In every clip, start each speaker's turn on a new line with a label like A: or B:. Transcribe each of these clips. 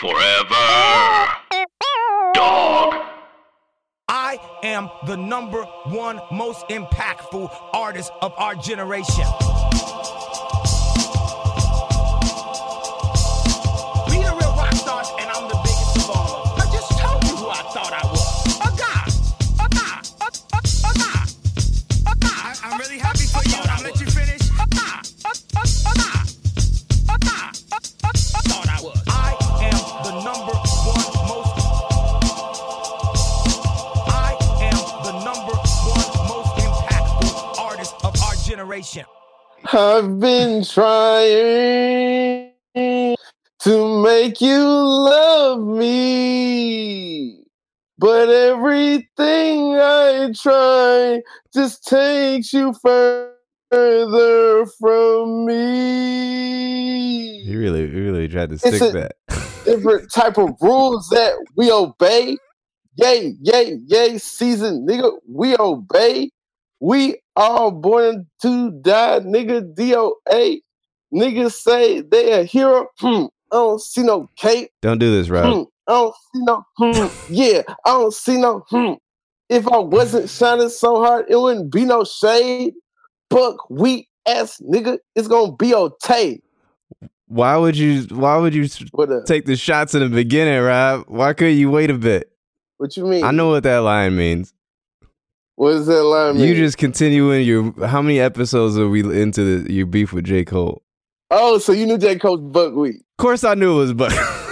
A: Forever. Dog.
B: I am the number one most impactful artist of our generation. Be the real rock stars, and I'm the biggest of all. I just told you who I thought I was. A guy. I'm really happy for you. I'll let you finish. A guy. Thought I was. I am the number one most. I am the number one most impactful artist of our generation.
C: I've been trying to make you love me, but everything I try just takes you further from me.
D: He really tried to stick that.
C: Different type of rules that we obey. Yay, season, nigga, we obey. We all born to die, nigga, DOA. Niggas say they a hero. I don't see no cape.
D: Don't do this, Rob.
C: I don't see no yeah, I don't see no If I wasn't shining so hard, it wouldn't be no shade. Buck, weak ass nigga, it's gonna be okay.
D: Why would you take the shots in the beginning, Rob? Why couldn't you wait a bit?
C: What you mean?
D: I know what that line means.
C: What does that line mean?
D: You just continuing your. How many episodes are we into your beef with J. Cole?
C: Oh, so you knew J. Cole's buckwheat.
D: Of course I knew it was buck.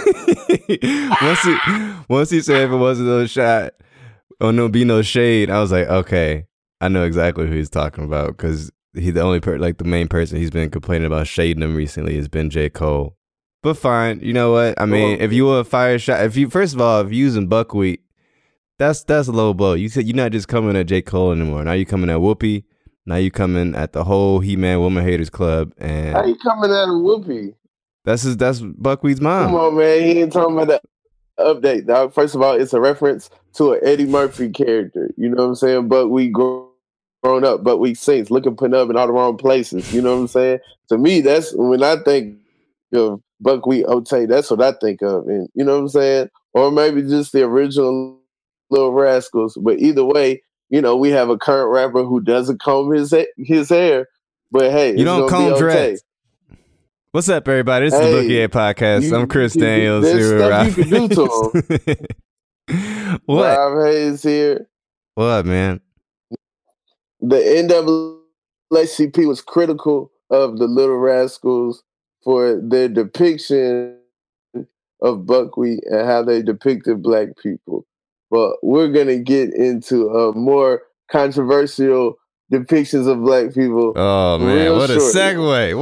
D: once he said if it wasn't no shot or no be no shade, I was like, okay, I know exactly who he's talking about because the only the main person he's been complaining about shading him recently has been J. Cole. But fine, you know what? I mean, if you want a fire shot, if you using buckwheat, that's a low blow. You said you're not just coming at J. Cole anymore. Now you're coming at Whoopi. Now you coming at the whole He-Man Woman Haters Club. And
C: how you coming at Whoopi?
D: That's Buckwheat's mom.
C: Come on, man. He ain't talking about that update, dog. First of all, it's a reference to an Eddie Murphy character. You know what I'm saying? Buckwheat grown up, Buckwheat sings, looking put up in all the wrong places. You know what I'm saying? To me, that's when I think of Buckwheat Ote, that's what I think of. And you know what I'm saying? Or maybe just the original Little Rascals. But either way, you know, we have a current rapper who doesn't comb his hair. But hey,
D: you don't comb dreads. What's up, everybody? This is the Bookie A Podcast. I'm Chris Daniels.
C: There's stuff you can do to him.
D: What?
C: Rob Hayes here.
D: What, man?
C: The NAACP was critical of the Little Rascals for their depiction of buckwheat and how they depicted black people. But we're going to get into a more controversial depictions of black people.
D: Oh, man. What a segue.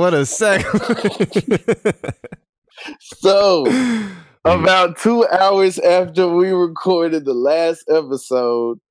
C: So, about 2 hours after we recorded the last episode,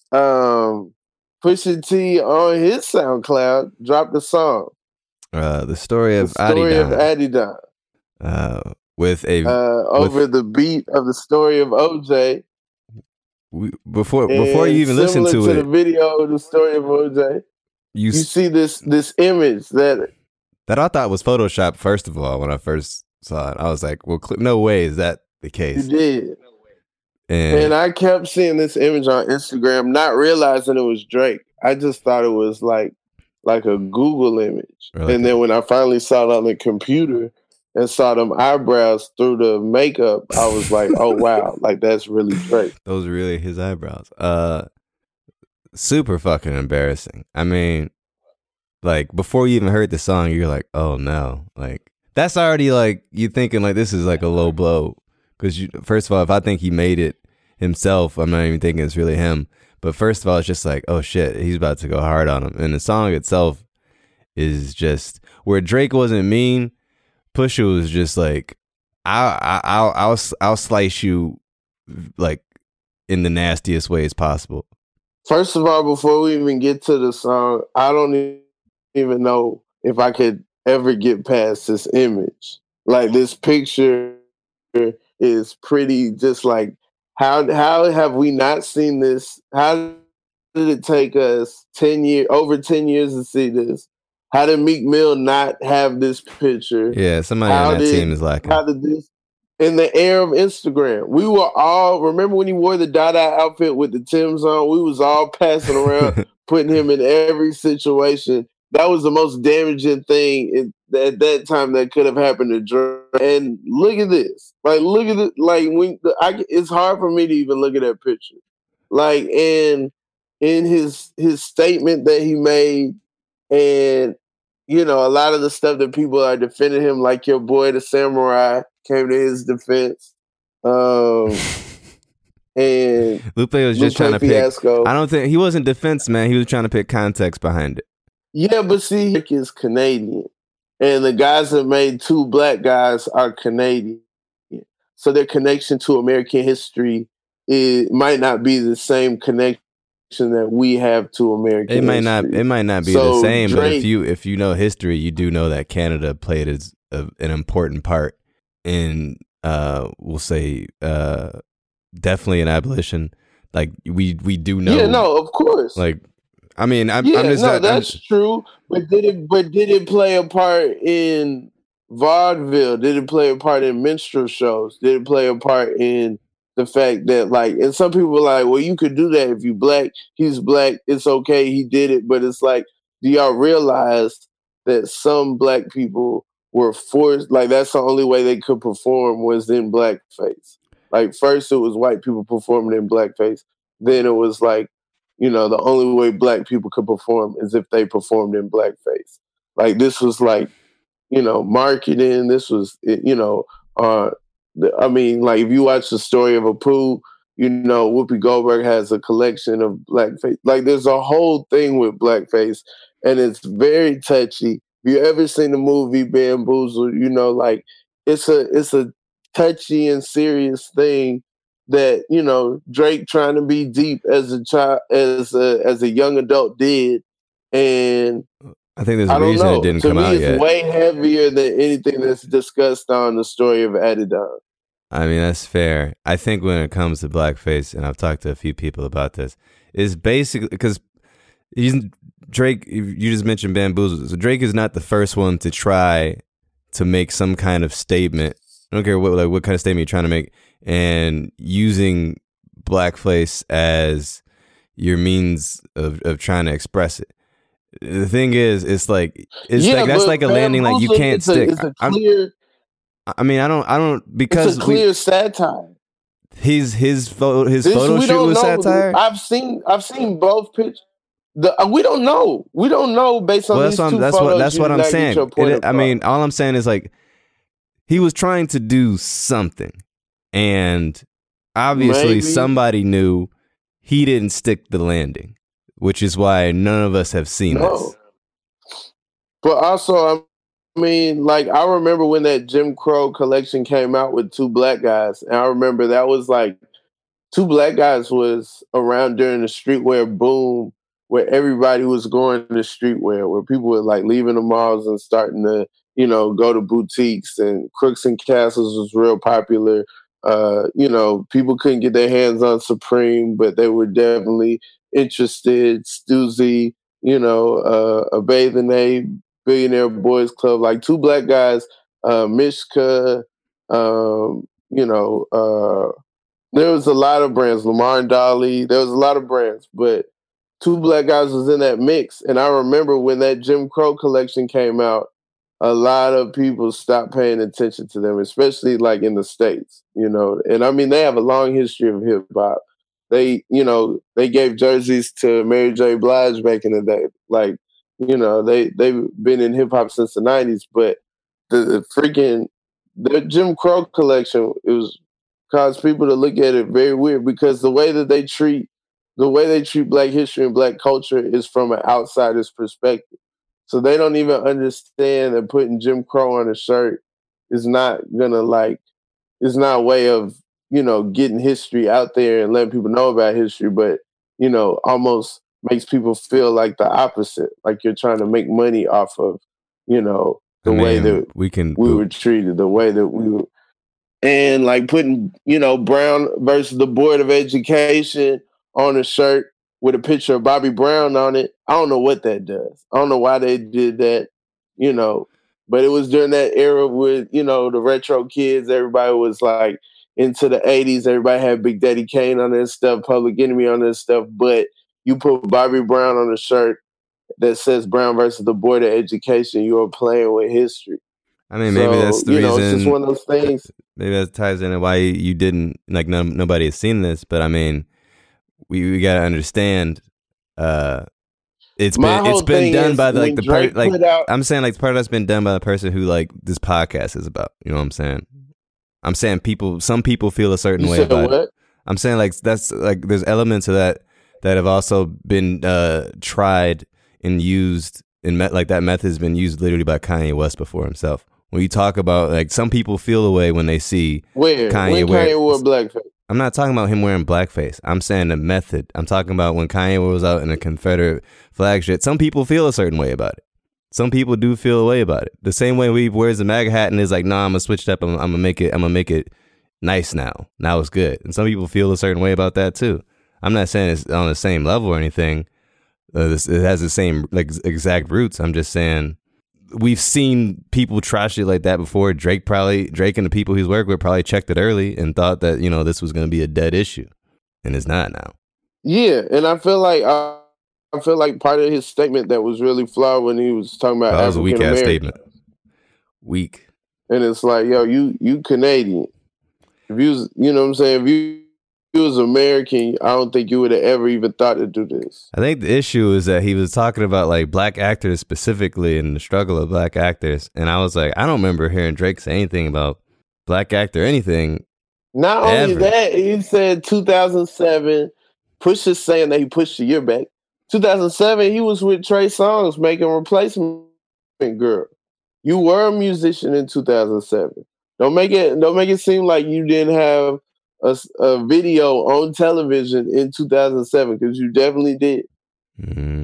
C: Pusha T on his SoundCloud dropped a song.
D: The story of Adidon. With
C: over the beat of the story of OJ.
D: Before you even listen to
C: the video of the story of OJ, you see this image that
D: I thought was Photoshopped. First of all, when I first saw it, I was like, "Well, no way is that the case."
C: You did, and I kept seeing this image on Instagram, not realizing it was Drake. I just thought it was like a Google image,
D: really? And
C: then when I finally saw it on the computer and saw them eyebrows through the makeup, I was like, oh, wow, like that's really Drake.
D: Those are really his eyebrows. Super fucking embarrassing. I mean, like, before you even heard the song, you're like, oh, no. Like, that's already, like, you thinking, like, this is, like, a low blow. Because, first of all, if I think he made it himself, I'm not even thinking it's really him. But first of all, it's just like, oh, shit, he's about to go hard on him. And the song itself is just, where Drake wasn't mean, Pusha was just like, I'll slice you like in the nastiest ways possible.
C: First of all, before we even get to the song, I don't even know if I could ever get past this image. Like this picture is pretty just like how have we not seen this? How did it take us over 10 years to see this? How did Meek Mill not have this picture?
D: Yeah, somebody on that team is lacking.
C: How did this? in the era of Instagram. We were all, remember when he wore the Dada outfit with the Timbs on? We was all passing around, putting him in every situation. That was the most damaging thing at that time that could have happened to Drake. And look at this. Like, look at it. Like, it's hard for me to even look at that picture. Like, and in his statement that he made, and you know, a lot of the stuff that people are defending him, like your boy the Samurai came to his defense. And
D: Lupe was just trying to
C: Fiasco.
D: pick. I don't think he wasn't defense, man. He was trying to pick context behind it.
C: Yeah, but see, Rick is Canadian, and the guys that made Two Black Guys are Canadian, so their connection to American history might not be the same connection that we have to American history.
D: It might not be the same, Drake, but if you know history, you do know that Canada played an important part in we'll say definitely in abolition. Like we do know.
C: Yeah, no, of course.
D: Like I mean,
C: that's true. But did it play a part in vaudeville? Did it play a part in minstrel shows? Did it play a part in the fact that, like, and some people were like, well, you could do that if you black. He's black. It's okay. He did it. But it's like, do y'all realize that some black people were forced, like, that's the only way they could perform was in blackface. Like, first it was white people performing in blackface. Then it was like, you know, the only way black people could perform is if they performed in blackface. Like, this was like, you know, marketing. This was, you know, I mean, like, if you watch the story of Apu, you know, Whoopi Goldberg has a collection of blackface. Like, there's a whole thing with blackface, and it's very touchy. If you ever seen the movie Bamboozled, you know, like, it's a touchy and serious thing that, you know, Drake trying to be deep as a child, as a young adult did, and
D: I think there's a reason it didn't come out yet. To me,
C: it's way heavier than anything that's discussed on the story of Adidon.
D: I mean, that's fair. I think when it comes to blackface, and I've talked to a few people about this, is basically because Drake, you just mentioned Bamboozled. So Drake is not the first one to try to make some kind of statement. I don't care what kind of statement you're trying to make, and using blackface as your means of trying to express it. The thing is, it's like that's like a landing like you can't stick. I mean, I don't because
C: it's a clear satire.
D: His photo shoot was satire.
C: I've seen both pictures. We don't know. We don't know based on these two photos.
D: That's what I'm saying. I mean, all I'm saying is, like, he was trying to do something, and obviously somebody knew he didn't stick the landing, which is why none of us have seen this.
C: But also, I mean, like, I remember when that Jim Crow collection came out with Two Black Guys, and I remember that was like, Two Black Guys was around during the streetwear boom, where everybody was going to streetwear, where people were like leaving the malls and starting to, you know, go to boutiques, and Crooks and Castles was real popular. You know, people couldn't get their hands on Supreme, but they were definitely interested. Stussy, you know, a Bathing Ape, Billionaire Boys Club, like Two Black Guys, Mishka, you know, there was a lot of brands, Lamar and Dolly, there was a lot of brands, but Two Black Guys was in that mix. And I remember when that Jim Crow collection came out, a lot of people stopped paying attention to them, especially like in the States, you know. And I mean, they have a long history of hip hop. They, you know, they gave jerseys to Mary J. Blige back in the day. Like, you know, they've been in hip hop since the 90s, but the Jim Crow collection, it was caused people to look at it very weird, because the way they treat Black history and Black culture is from an outsider's perspective. So they don't even understand that putting Jim Crow on a shirt is not a way of, you know, getting history out there and letting people know about history, but, you know, almost makes people feel like the opposite, like you're trying to make money off of, you know, the way that we were treated, the way that we were, and like putting, you know, Brown versus the Board of Education on a shirt with a picture of Bobby Brown on it. I don't know what that does. I don't know why they did that. You know, But it was during that era with, you know, the retro kids. Everybody was like into the 80s. Everybody had Big Daddy Kane on their stuff, Public Enemy on their stuff. But you put Bobby Brown on a shirt that says Brown versus the Board of Education, you are playing with history.
D: I mean, maybe that's the reason.
C: It's just one of those things.
D: Maybe that ties into why you didn't, like, nobody has seen this. But I mean, we got to understand. It's been done by I'm saying, like, part of that's been done by the person who, like, this podcast is about. You know what I'm saying? I'm saying some people feel a certain way about it. I'm saying, like, that's like there's elements of that have also been tried and used like that method has been used literally by Kanye West before himself. When you talk about, like, some people feel the way when they see Kanye
C: wore blackface.
D: I'm not talking about him wearing blackface. I'm saying the method. I'm talking about when Kanye was out in a Confederate flag shit. Some people feel a certain way about it. Some people do feel a way about it. The same way we wears the MAGA hat and is like, nah, I'm gonna switch it up. I'm gonna make it nice now. Now it's good. And some people feel a certain way about that too. I'm not saying it's on the same level or anything. It has the same, like, exact roots. I'm just saying we've seen people trash it like that before. Drake and the people he's worked with probably checked it early and thought that, you know, this was going to be a dead issue, and it's not now.
C: Yeah, and I feel like part of his statement that was really flawed when he was talking about
D: that was a weak ass statement. Weak.
C: And it's like, yo, you Canadian. If you was, you know what I'm saying, if you was American, I don't think you would have ever even thought to do this.
D: I think the issue is that he was talking about, like, black actors specifically and the struggle of black actors. And I was like, I don't remember hearing Drake say anything about black actor anything.
C: Not only that, he said 2007, Pusha saying that he pushed a year back. 2007, he was with Trey Songz making Replacement Girl. You were a musician in 2007. Don't make it seem like you didn't have a video on television in 2007, because you definitely did.
D: Mm-hmm.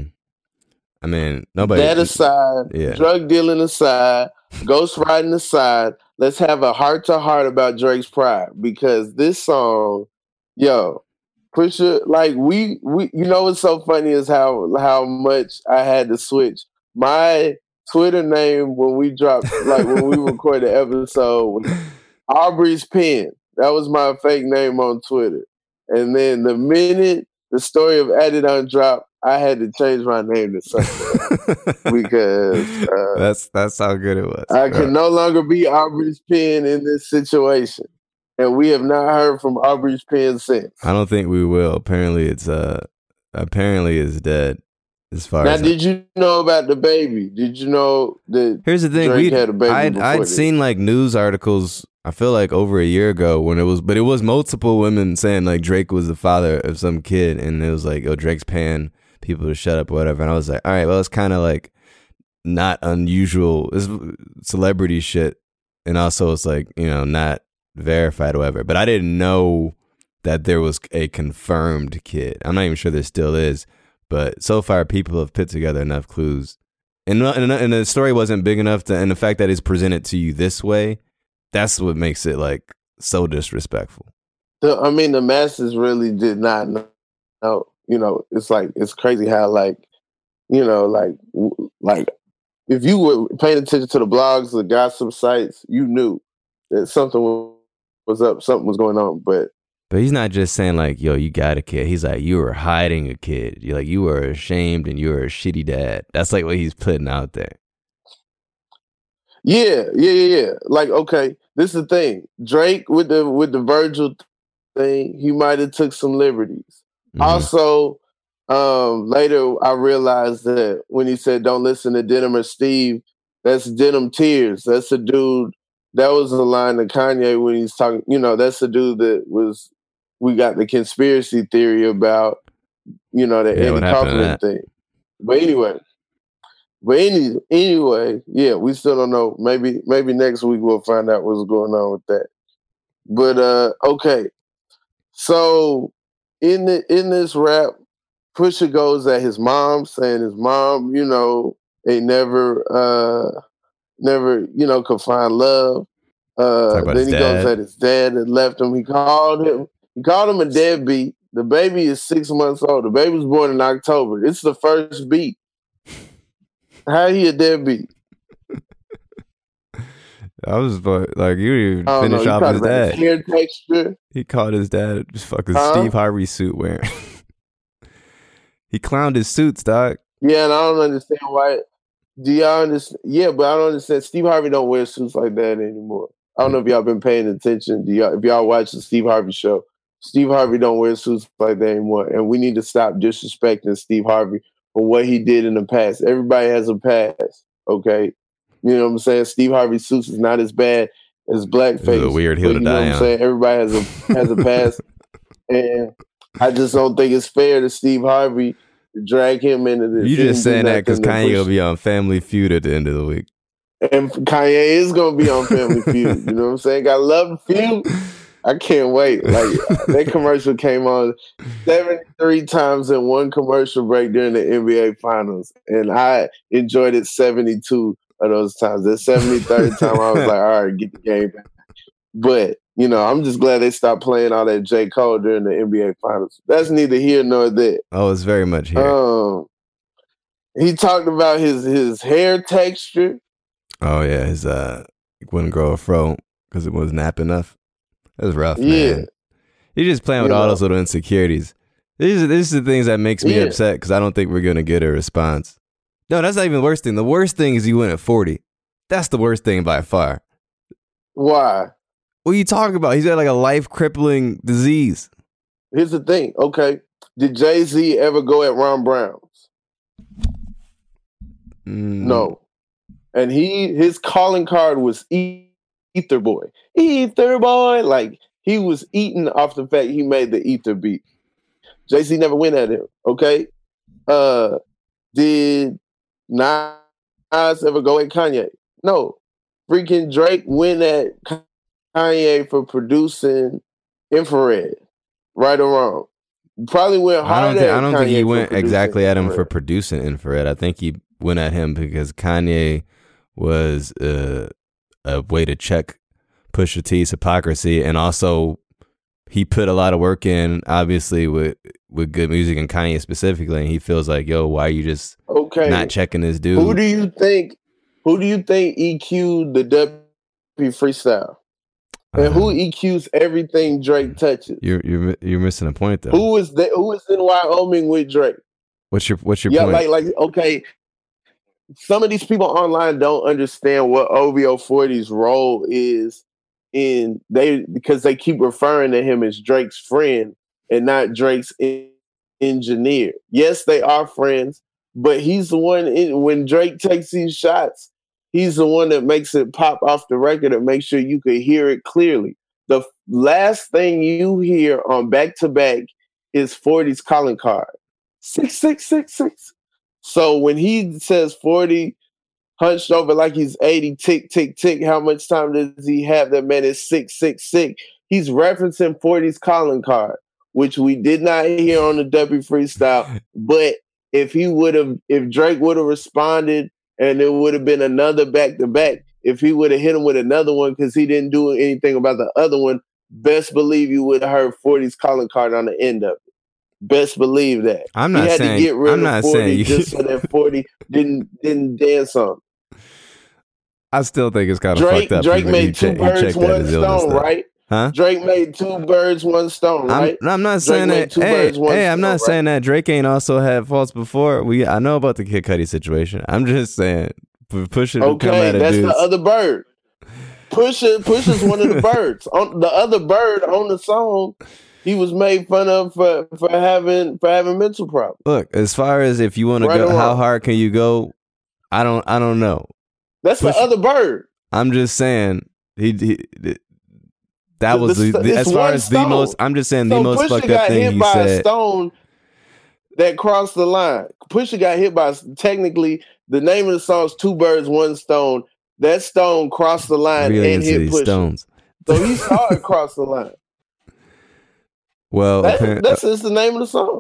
D: I mean, nobody.
C: That aside, drug dealing aside, ghost riding aside, let's have a heart-to-heart about Drake's pride, because this song, yo, Pusha, like, we you know what's so funny is how much I had to switch my Twitter name when we dropped, like, when we recorded the episode, was Aubrey's Pen. That was my fake name on Twitter. And then the minute the story of Adidon dropped, I had to change my name to something because
D: that's how good it was.
C: I can no longer be Aubrey's Pen in this situation. And we have not heard from Aubrey's Pen since.
D: I don't think we will. Apparently it's dead. As far as
C: did you know about the baby? Did you know that
D: here's the thing,
C: Drake had a baby?
D: I'd seen, like, news articles, I feel like over a year ago, but it was multiple women saying, like, Drake was the father of some kid, and it was like, oh, Drake's paying people to shut up or whatever. And I was like, all right, well, it's kind of like not unusual. It's celebrity shit, and also it's like, you know, not verified or whatever. But I didn't know that there was a confirmed kid. I'm not even sure there still is. But so far, people have put together enough clues. And the story wasn't big enough and the fact that it's presented to you this way, that's what makes it, like, so disrespectful.
C: The masses really did not know. You know, it's like, it's crazy how, like, you know, like if you were paying attention to the blogs, the gossip sites, you knew that something was up, something was going on. But
D: he's not just saying, like, yo, you got a kid. He's like, you were hiding a kid. You're like, you were ashamed and you were a shitty dad. That's, like, what he's putting out there.
C: Yeah. Like, okay, this is the thing. Drake with the Virgil thing, he might have took some liberties. Mm-hmm. Also, later I realized that when he said don't listen to Denim or Steve, that's Denim Tears. That's a dude, that was a line to Kanye when he's talking, you know, that's the dude that was, we got the conspiracy theory about, you know, the Eddie Kaufman thing. But anyway, yeah, we still don't know. Maybe next week we'll find out what's going on with that. But okay. So in this rap, Pusha goes at his mom, saying his mom, you know, ain't never, you know, could find love. Then he goes at his dad that left him. He called him a deadbeat. The baby is 6 months old. The baby was born in October. It's the first beat. How he a deadbeat?
D: I was like, you didn't even
C: I don't know.
D: finish
C: You
D: off
C: talking
D: his
C: about
D: dad.
C: his hair texture?
D: He called his dad just fucking
C: Huh?
D: Steve Harvey suit wearing. He clowned his suits, dog.
C: Yeah, and I don't understand why. Do y'all understand? Yeah, but I don't understand. Steve Harvey don't wear suits like that anymore. I don't know if y'all been paying attention. If y'all watch the Steve Harvey show, Steve Harvey don't wear suits like that anymore. And we need to stop disrespecting Steve Harvey for what he did in the past. Everybody has a past, okay? You know what I'm saying? Steve Harvey's suits is not as bad as blackface.
D: This is a weird hill to
C: you know
D: die
C: what I'm
D: on.
C: saying? Everybody has a past. And I just don't think it's fair to Steve Harvey to drag him into this.
D: You
C: He
D: just
C: didn't do
D: saying that because
C: nothing to
D: Kanye
C: push-
D: will be on Family Feud at the end of the week.
C: And Kanye is gonna be on Family Feud. You know what I'm saying? Got love Feud. I can't wait. Like that commercial came on 73 times in one commercial break during the NBA Finals, and I enjoyed it 72 of those times. The 73rd time, I was like, all right, get the game back. But you know, I'm just glad they stopped playing all that J. Cole during the NBA Finals. That's neither here nor there.
D: Oh, it's very much here.
C: He talked about his hair texture.
D: Oh yeah, his he wouldn't grow a fro because it wasn't nap enough. That was rough,
C: Yeah.
D: man. He's just playing with
C: You
D: all
C: know.
D: those little insecurities. These are the things that makes me
C: Yeah.
D: upset because I don't think we're gonna get a response. No, that's not even the worst thing. The worst thing is he went at 40. That's the worst thing by far.
C: Why?
D: What are you talking about? He's got like a life crippling disease.
C: Here's the thing. Okay, did Jay-Z ever go at Ron Browns? No. And his calling card was Ether Boy. Ether Boy. Like, he was eating off the fact he made the Ether beat. Jay-Z never went at him. Okay. Did Nas ever go at Kanye? No. Freaking Drake went at Kanye for producing Infrared. Right or wrong? Probably went hard
D: I don't think he went
C: for
D: exactly at him
C: Infrared.
D: for producing Infrared. I think he went at him because Kanye was a way to check Pusha T's hypocrisy, and also he put a lot of work in, obviously with good music, and Kanye specifically, and he feels like, yo, why are you just not checking this dude?
C: Who do you think EQ'd the W freestyle? And who EQs everything Drake touches?
D: You're missing a point though.
C: Who is in Wyoming with Drake?
D: What's your point?
C: Like okay. Some of these people online don't understand what OVO 40's role is because they keep referring to him as Drake's friend and not Drake's engineer. Yes, they are friends, but he's the one when Drake takes these shots, he's the one that makes it pop off the record and make sure you can hear it clearly. The last thing you hear on Back to Back is 40's calling card. 6666. So when he says 40 hunched over like he's 80, tick, tick, tick, how much time does he have? That man is 666. He's referencing 40's calling card, which we did not hear on the W freestyle. But if Drake would have responded and it would have been another back to back, if he would have hit him with another one because he didn't do anything about the other one, best believe you would have heard 40's calling card on the end of it. Best believe that.
D: I'm not
C: he had
D: saying.
C: to get rid
D: I'm
C: of
D: not
C: 40
D: saying.
C: just so that 40 didn't dance on.
D: I still think it's kind of fucked up.
C: Drake made two birds, one stone, right?
D: Huh?
C: Drake made 2 birds, 1 stone, right?
D: I'm not saying that. Hey, I'm not saying that Drake ain't also had faults before. I know about the Kid Cudi situation. I'm just saying, Pusha to come at it.
C: That's the other bird. Pusha's one of the birds. On the other bird on the song, he was made fun of for having mental problems.
D: Look, as far as if you want to go, how hard can you go? I don't know.
C: That's the other bird.
D: I'm just saying that was as far as the most. I'm just saying the most
C: Pusha
D: fucked up
C: got
D: thing
C: hit
D: he
C: by
D: said.
C: a stone that crossed the line. Pusha got hit by technically the name of the song is 2 birds, 1 stone. That stone crossed the line
D: Really
C: and
D: into
C: hit
D: these
C: Pusha.
D: stones.
C: So he saw it cross the line.
D: Well,
C: that's just the name of the song.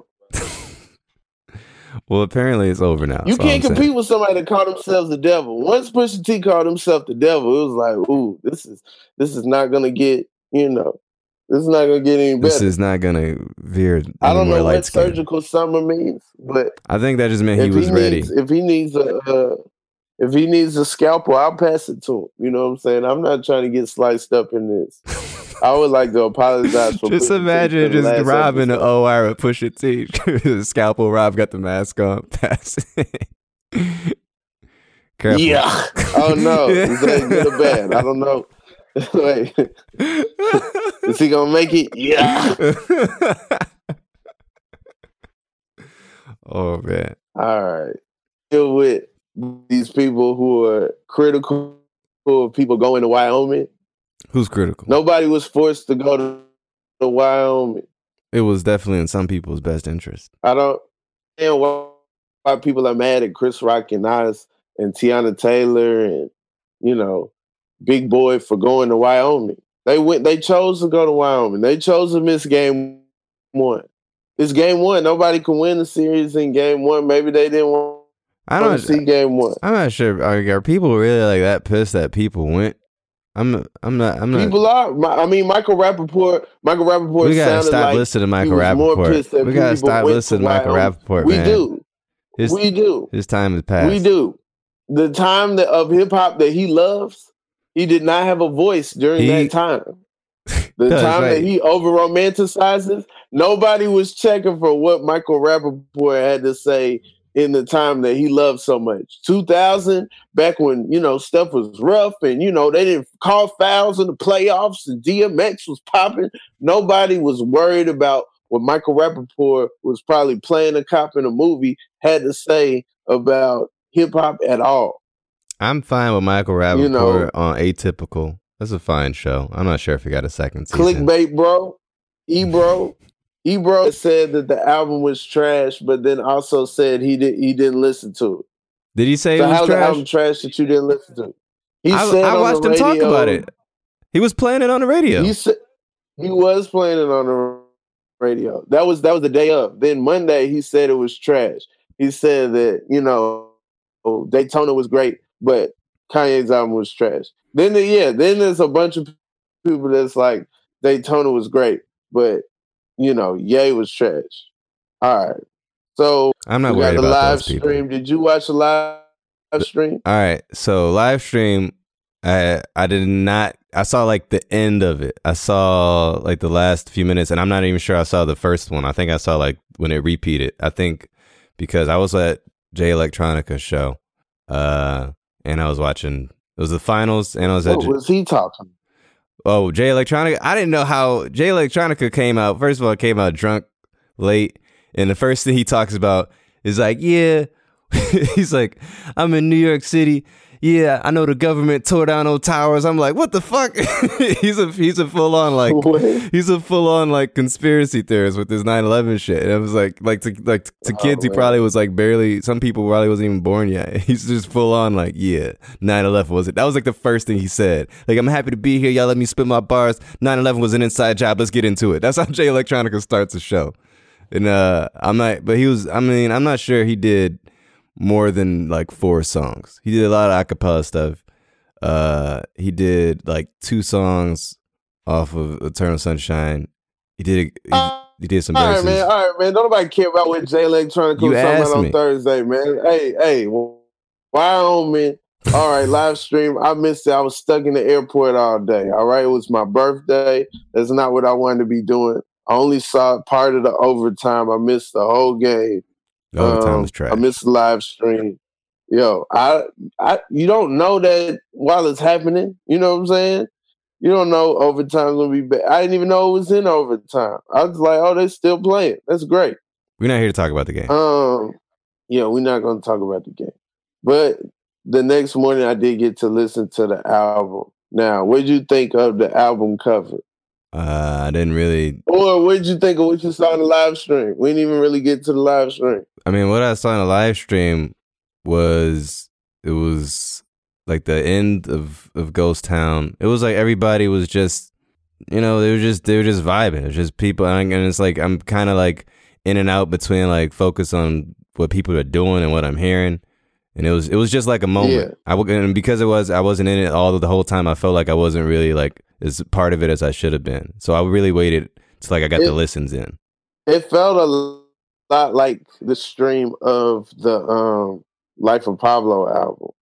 D: Well, apparently it's over now.
C: You can't compete with somebody that called themselves the devil. Once Pusha T called himself the devil, it was like, ooh, this is not gonna get, this is not gonna get any better.
D: This is not gonna veer.
C: I don't know what
D: skin.
C: surgical summer means, but
D: I think that just meant he was ready.
C: If he needs If he needs a scalpel, I'll pass it to him. You know what I'm saying? I'm not trying to get sliced up in this. I would like to apologize for
D: just imagine just Rob in the OR with Pusha T. Scalpel Rob got the mask on. Pass it. Careful.
C: Yeah. Oh no. Is that good or bad? I don't know. Wait. Is he gonna make it? Yeah.
D: Oh man.
C: All right. Deal with these people who are critical of people going to Wyoming.
D: Who's critical?
C: Nobody was forced to go to Wyoming.
D: It was definitely in some people's best interest.
C: I don't understand why people are mad at Chris Rock and Nas and Tiana Taylor and, you know, Big Boy for going to Wyoming. They chose to go to Wyoming. They chose to miss game one. It's game one. Nobody can win the series in game one. Maybe they didn't want to see game one.
D: I'm not sure. Are people really like that pissed that people went? I'm not.
C: People are. I mean, Michael Rappaport.
D: We gotta stop listening to Michael Rappaport. We gotta stop listening to Michael Rappaport.
C: We do. We do.
D: His time has passed.
C: We do. The time of hip hop that he loves, he did not have a voice during that time. The time that he over romanticizes, nobody was checking for what Michael Rappaport had to say in the time that he loved so much. 2000, back when, you know, stuff was rough and, you know, they didn't call fouls in the playoffs and DMX was popping. Nobody was worried about what Michael Rappaport was probably playing a cop in a movie had to say about hip hop at all.
D: I'm fine with Michael Rappaport on Atypical. That's a fine show. I'm not sure if he got a second season.
C: Clickbait, bro. Ebro said that the album was trash, but then also said he didn't listen to it.
D: Did he say it was
C: how's
D: trash?
C: The album trash that you didn't listen to?
D: I watched him talk about it. He was playing it on the radio.
C: He said he was playing it on the radio. That was the day of. Then Monday he said it was trash. He said that, you know, Daytona was great, but Kanye's album was trash. Then there's a bunch of people that's like Daytona was great, but you know, Ye was trash. All right. So
D: I'm not worried about
C: live
D: those people.
C: stream. Did you watch the live stream?
D: All right. So live stream, I did not. I saw like the end of it. I saw like the last few minutes, and I'm not even sure I saw the first one. I think I saw like when it repeated. I think because I was at Jay Electronica's show, and I was watching. It was the finals, and I was at.
C: What was he talking?
D: Oh, Jay Electronica. I didn't know how Jay Electronica came out. First of all, it came out drunk late. And the first thing he talks about is like, yeah, he's like, I'm in New York City. Yeah, I know the government tore down those towers. I'm like, what the fuck? he's a full on like he's a full on like conspiracy theorist with this 9/11 shit. And I was like to kids, he probably was like barely. Some people probably wasn't even born yet. He's just full on like, yeah, 9/11 was it? That was like the first thing he said. Like, I'm happy to be here. Y'all let me spit my bars. 9/11 was an inside job. Let's get into it. That's how Jay Electronica starts the show. And I'm not sure he did more than like 4 songs. He did a lot of acapella stuff. He did like 2 songs off of Eternal Sunshine. He did some verses.
C: All right, man. Don't nobody care about what Jay Electronica was talking about on Thursday, man. Hey, Wyoming. All right, live stream. I missed it. I was stuck in the airport all day. All right, it was my birthday. That's not what I wanted to be doing. I only saw part of the overtime. I missed the whole game.
D: Overtime was trash.
C: I missed the live stream. Yo, you don't know that while it's happening. You know what I'm saying? You don't know overtime's gonna be bad. I didn't even know it was in overtime. I was like, oh, they're still playing. That's great.
D: We're not here to talk about the game.
C: Yeah, we're not gonna talk about the game. But the next morning I did get to listen to the album. Now, what did you think of the album cover?
D: I didn't really.
C: Or what did you think of what you saw in the live stream? We didn't even really get to the live stream.
D: I mean, what I saw in the live stream was like the end of Ghost Town. It was like everybody was just, you know, they were just vibing. It was just people, and it's like I'm kind of like in and out between like focus on what people are doing and what I'm hearing. And it was just like a moment. Yeah. And because I wasn't in it the whole time. I felt like I wasn't really like as part of it as I should have been. So I really waited till like I got the listens in.
C: It felt a lot like the stream of the Life of Pablo album.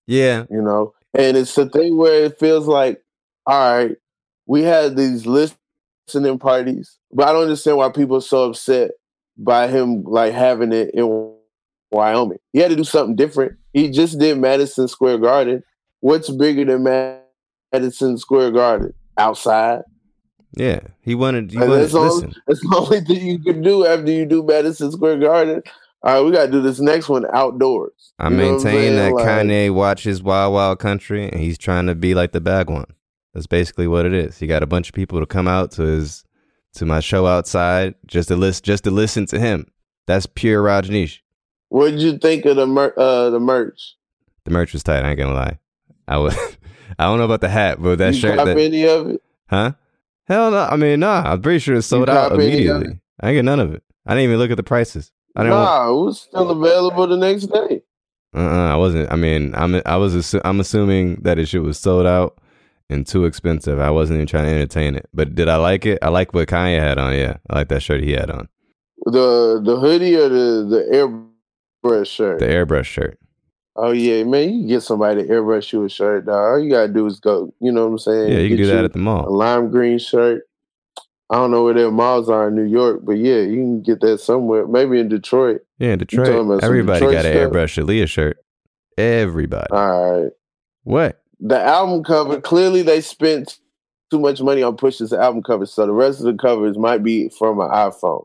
D: Yeah.
C: You know, and it's a thing where it feels like, all right, we had these listening parties, but I don't understand why people are so upset by him like having it in Wyoming. He had to do something different. He just did Madison Square Garden. What's bigger than Madison Square Garden? Outside.
D: Yeah. He wanted
C: That's
D: listen.
C: that's the only thing you can do after you do Madison Square Garden. All right, we got to do this next one outdoors.
D: I
C: You know what I'm
D: maintain
C: saying?
D: that
C: Like,
D: Kanye watches Wild Wild Country and he's trying to be like the bag one. That's basically what it is. He got a bunch of people to come out to my show outside just to listen to him. That's pure Rajneesh.
C: what did you think of the merch?
D: The merch was tight. I ain't gonna lie. I don't know about the hat, but that
C: you
D: shirt.
C: cop any of it?
D: Huh? Hell no. I mean, nah. I'm pretty sure it sold out
C: cop any of
D: immediately. I didn't get none of it. I didn't even look at the prices. I didn't.
C: Nah, it was still available the next day.
D: I wasn't. I mean, I'm assuming that it shit was sold out and too expensive. I wasn't even trying to entertain it. But did I like it? I like what Kanye had on. Yeah, I like that shirt he had on.
C: The hoodie or the airbrush shirt?
D: The airbrush shirt.
C: Oh yeah, man, you can get somebody to airbrush you a shirt, dog. All you gotta do is go. You know what I'm saying?
D: Yeah, you can
C: Get
D: do that
C: you
D: at the
C: a
D: mall.
C: lime green shirt. I don't know where their malls are in New York, but yeah, you can get that somewhere. Maybe in Detroit.
D: Yeah, in
C: talking about
D: Detroit.
C: some
D: Everybody
C: Detroit
D: got an
C: stuff?
D: airbrush Aaliyah shirt. Everybody.
C: All right.
D: What?
C: The album cover, clearly they spent too much money on Push's album cover, so the rest of the covers might be from an iPhone.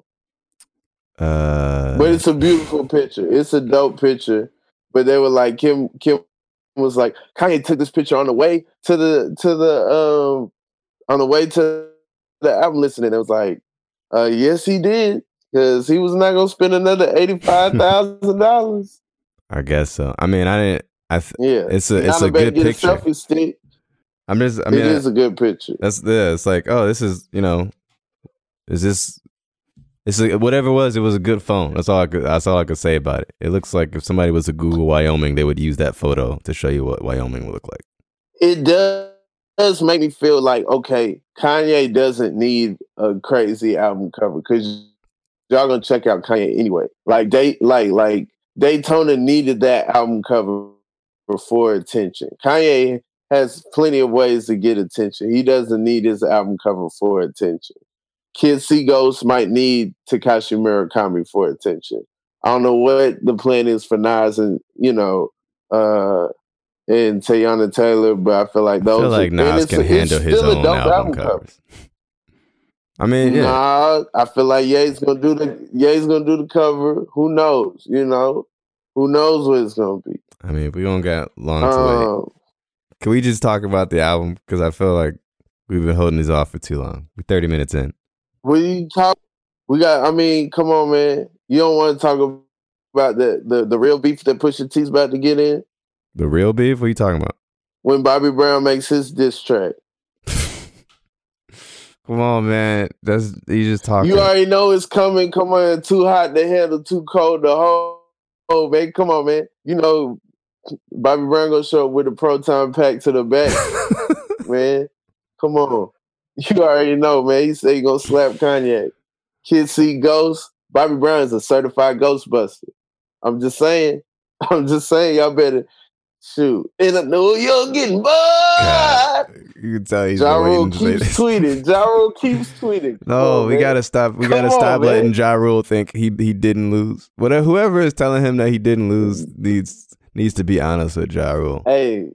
C: But it's a beautiful picture. It's a dope picture. But they were like, Kim was like, Kanye took this picture on the way to the album listening. It was like, yes, he did, because he was not gonna spend another $85,000.
D: I guess so. I mean, I didn't.
C: Yeah,
D: It's a good picture.
C: Selfie stick.
D: It
C: is a good picture.
D: It's like, oh, this is, whatever it was a good phone. That's all I could say about it. It looks like if somebody was to Google Wyoming, they would use that photo to show you what Wyoming would look like.
C: It does make me feel like, okay, Kanye doesn't need a crazy album cover, because y'all gonna check out Kanye anyway. Like Daytona needed that album cover for attention. Kanye has plenty of ways to get attention. He doesn't need his album cover for attention. Kids See Ghosts might need Takashi Murakami for attention. I don't know what the plan is for Nas and and Teyana Taylor, but I feel like those.
D: I feel like Nas can handle his own album covers. I mean, yeah.
C: Nah, I feel like Ye's gonna do the cover. Who knows? Who knows what it's gonna be?
D: I mean, we don't got long to wait. Can we just talk about the album? Because I feel like we've been holding this off for too long. We're 30 minutes in.
C: We got. I mean, come on, man. You don't want to talk about the real beef that Pusha T's about to get in?
D: The real beef? What are you talking about?
C: When Bobby Brown makes his diss track.
D: Come on, man. You just talking.
C: You already know it's coming. Come on, too hot to handle, too cold to hold. Oh, man, come on, man. Bobby Brown gonna show up with a proton pack to the back, man. Come on. You already know, man. He said he gonna slap Kanye. Kids See Ghosts. Bobby Brown is a certified Ghostbuster. I'm just saying, y'all better shoot. In New York getting bored.
D: You can tell he's
C: Ja Rule
D: waiting to say
C: keeps
D: this.
C: tweeting. Ja Rule keeps tweeting.
D: No, we gotta stop. We gotta stop letting Ja Rule think he didn't lose. Whoever is telling him that he didn't lose needs to be honest with Ja Rule.
C: Hey,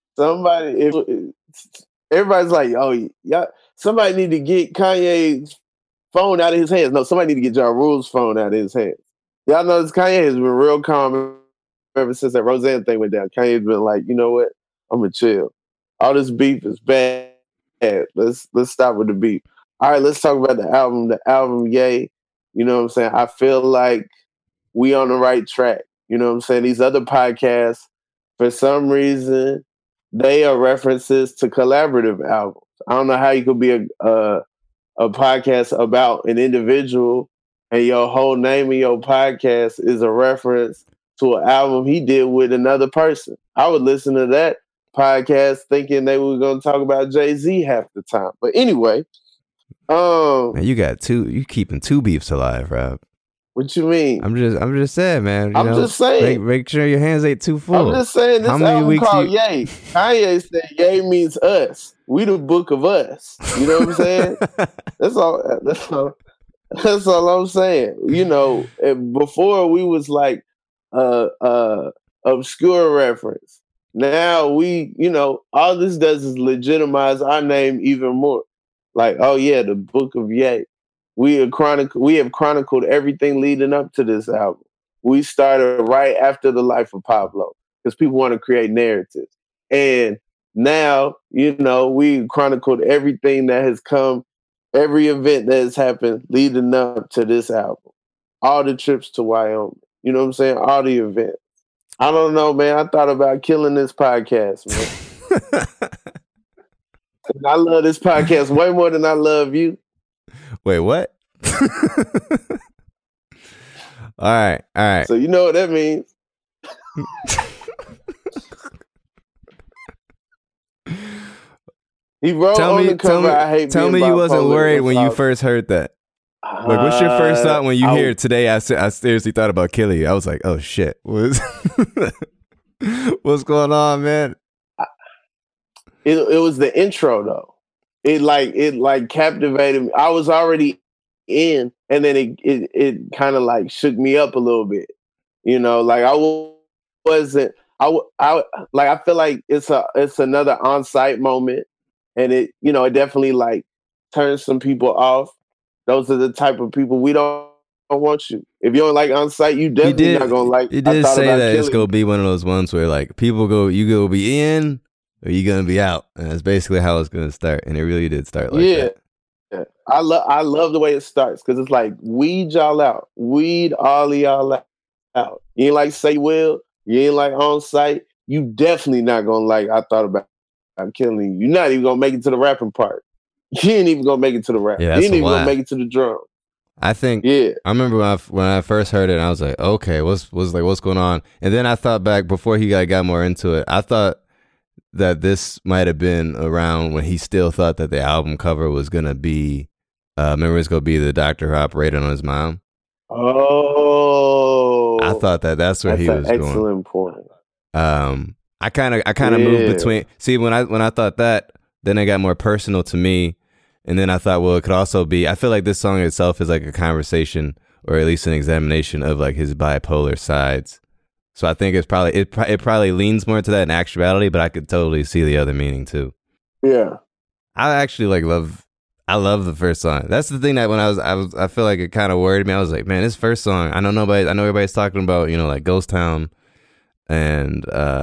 C: everybody's like, oh, y'all, somebody need to get Kanye's phone out of his hands. No, somebody need to get Ja Rule's phone out of his hands. Y'all notice Kanye has been real calm ever since that Roseanne thing went down. Kanye's been like, you know what? I'm gonna chill. All this beef is bad. Let's stop with the beef. All right, let's talk about the album. The album, yay. You know what I'm saying? I feel like we on the right track. You know what I'm saying? These other podcasts, for some reason, they are references to collaborative albums. I don't know how you could be a podcast about an individual and your whole name of your podcast is a reference to an album he did with another person. I would listen to that podcast thinking they were going to talk about Jay-Z half the time. But anyway,
D: man, you keeping two beefs alive, Rob.
C: What you mean?
D: I'm just saying, man. You
C: I'm
D: know,
C: just saying.
D: Make sure your hands ain't too full.
C: I'm just saying this
D: How many
C: album
D: weeks
C: called Yay. Kanye said Yay means us. We the book of us. You know what I'm saying? That's all I'm saying. You know, before we was like obscure reference. Now we, you know, all this does is legitimize our name even more. Like, oh yeah, the book of Yay. We have chronicled everything leading up to this album. We started right after the life of Pablo because people want to create narratives. And now, you know, we chronicled everything that has come, every event that has happened leading up to this album. All the trips to Wyoming. You know what I'm saying? All the events. I don't know, man. I thought about killing this podcast, man. And I love this podcast way more than I love you.
D: Wait, what? All right.
C: So you know what that means. He wrote on the cover, I hate
D: Tell me
C: being
D: you wasn't
C: bipolar
D: worried when you
C: without-
D: first heard that. Like, what's your first thought when you hear today? I seriously thought about killing you. I was like, oh shit, what's going on, man?
C: It was the intro though. It captivated me. I was already in, and then it kind of like shook me up a little bit. You know, like I feel like it's another on-site moment, and it definitely like turns some people off. Those are the type of people we don't want you. If you don't like on-site, you definitely not gonna like.
D: You did say that it's gonna be one of those ones where like people go, you gonna be in or you gonna be out, and that's basically how it's gonna start. And it really did start like that.
C: Yeah. I love the way it starts because it's like weed y'all out, weed all of y'all out. You ain't like Say Will, you ain't like on-site. You definitely not gonna like. I thought about I'm killing you. You're not even gonna make it to the rapping part. You ain't even gonna make it to the rap.
D: Yeah,
C: you ain't even gonna make it to the drum.
D: I think.
C: Yeah.
D: I remember when I first heard it, and I was like, okay, what's going on? And then I thought back before he got more into it. I thought that this might have been around when he still thought that the album cover was gonna be. Remember, it's gonna be the doctor who operated on his mom.
C: Oh.
D: I thought that's where he was going.
C: Excellent point.
D: I kind of moved between. See, when I thought that, then it got more personal to me, and then I thought, well, it could also be. I feel like this song itself is like a conversation, or at least an examination of like his bipolar sides. So I think it's probably it probably leans more to that in actuality, but I could totally see the other meaning too.
C: Yeah,
D: I actually I love the first song. That's the thing that when I feel like it kind of worried me. I was like, man, this first song. I know everybody's talking about, you know, like Ghost Town and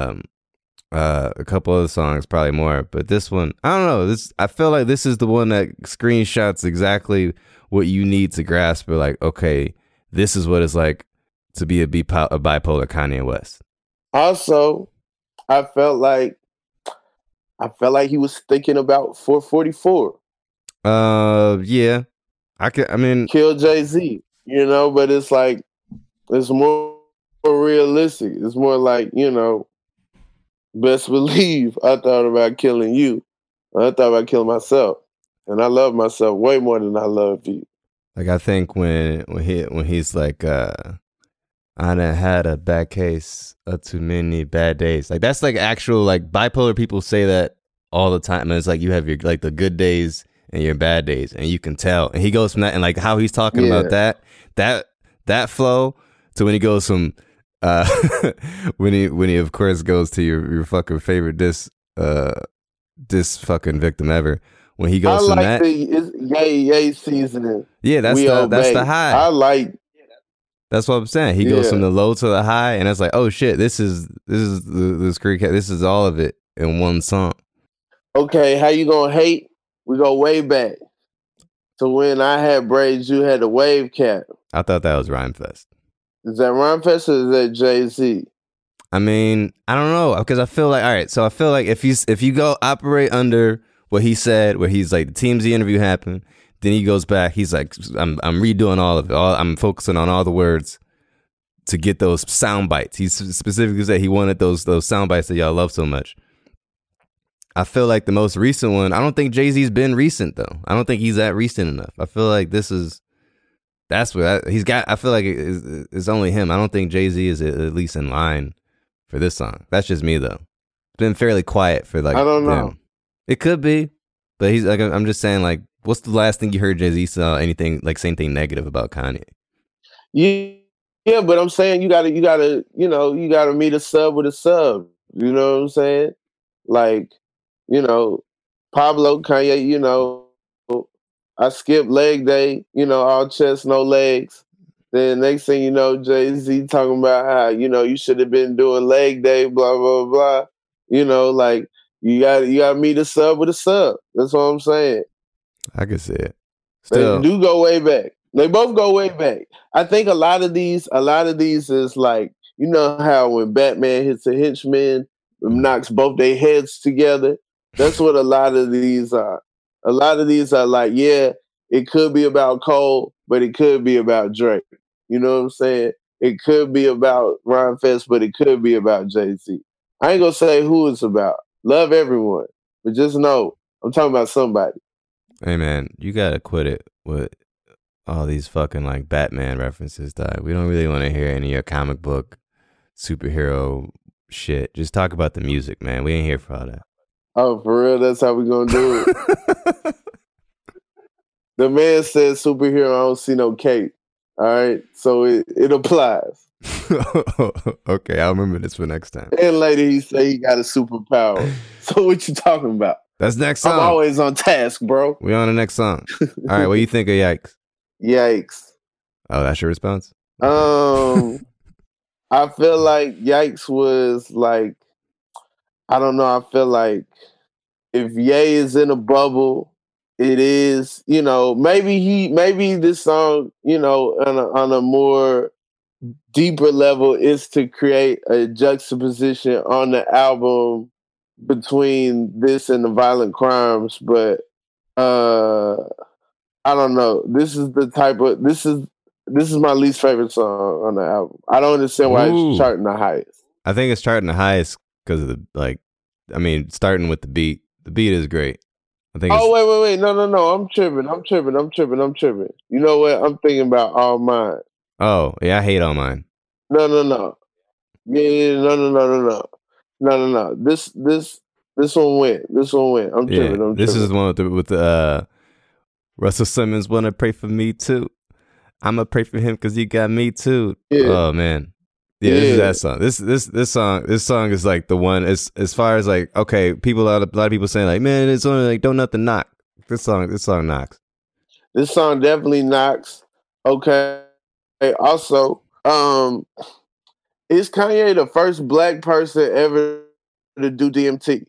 D: a couple other songs, probably more, but this one, I don't know. I feel like this is the one that screenshots exactly what you need to grasp. Or like, okay, this is what it's like to be a bipolar Kanye West.
C: Also, I felt like he was thinking about 444.
D: Yeah, I mean,
C: kill Jay-Z, you know, but it's like it's more realistic. It's more like, you know, best believe I thought about killing you. I thought about killing myself, and I love myself way more than I love you.
D: Like, I think when he's like, I done had a bad case of too many bad days. Like, that's like actual, like, bipolar people say that all the time. And it's like you have your like the good days and your bad days, and you can tell. And he goes from that, and like how he's talking about that flow to when he goes from when he of course goes to your fucking favorite diss fucking victim ever. When he goes from that,
C: yay seasoning.
D: Yeah, that's the high.
C: I like.
D: That's what I'm saying. He goes from the low to the high, and it's like, oh shit, this is the Creek. This is all of it in one song. Okay,
C: how you gonna hate? We go way back to when I had braids. You had a wave cap.
D: I thought that was Rhymefest.
C: Is that Rhymefest or is that Jay-Z?
D: I mean, I don't know, because I feel like, all right, so I feel like if you go operate under what he said, where he's like, the TMZ interview happened, then he goes back, he's like, I'm redoing all of it. I'm focusing on all the words to get those sound bites. He specifically said he wanted those sound bites that y'all love so much. I feel like the most recent one, I don't think Jay-Z's been recent, though. I don't think he's that recent enough. I feel like that's That's what he's got. I feel like it's only him. I don't think Jay-Z is at least in line for this song. That's just me though. It's been fairly quiet for like.
C: I don't know.
D: Them. It could be, but he's like. I'm just saying, like, what's the last thing you heard Jay-Z say anything like say anything negative about Kanye?
C: Yeah, but I'm saying you gotta meet a sub with a sub. You know what I'm saying? Like, Pablo, Kanye, I skipped leg day, all chest, no legs. Then next thing you know, Jay-Z talking about how, you should have been doing leg day, blah, blah, blah. Like you gotta meet a sub with a sub. That's what I'm saying.
D: I can see it. Still.
C: They do go way back. They both go way back. I think a lot of these is like, how when Batman hits a henchman, knocks both their heads together. That's what a lot of these are. A lot of these are like, yeah, it could be about Cole, but it could be about Drake. You know what I'm saying? It could be about Rhyme Fest, but it could be about Jay-Z. I ain't gonna say who it's about. Love everyone, but just know I'm talking about somebody.
D: Hey man, you gotta quit it with all these fucking like Batman references, dog. We don't really want to hear any of your comic book superhero shit. Just talk about the music, man. We ain't here for all that.
C: Oh, for real? That's how we gonna do it. The man said superhero, I don't see no cape. All right, so it applies.
D: Okay, I'll remember this for next time.
C: And later he said he got a superpower. So what you talking about?
D: That's next song.
C: I'm always on task, bro.
D: We on the next song. All right, what do you think of Yikes?
C: Yikes.
D: Oh, that's your response?
C: I feel like Yikes was like, I don't know, I feel like if Ye is in a bubble, it is, maybe this song, on a more deeper level is to create a juxtaposition on the album between this and the Violent Crimes, but I don't know. This is my least favorite song on the album. I don't understand why it's charting the highest.
D: I think it's charting the highest because of starting with the beat. The beat is great. I think.
C: Oh, wait. No. I'm tripping. You know what? I'm thinking about All Mine.
D: Oh, yeah, I hate All Mine.
C: No. Yeah, no. This one went. I'm tripping.
D: This is the one with the Russell Simmons wanna pray for me too. I'ma pray for him because he got me too. Yeah. Oh man. Yeah, this is that song. This song is like the one as far as like, okay, a lot of people saying like, man, it's only like don't nothing knock. This song knocks.
C: This song definitely knocks. Okay. Also, is Kanye the first black person ever to do DMT?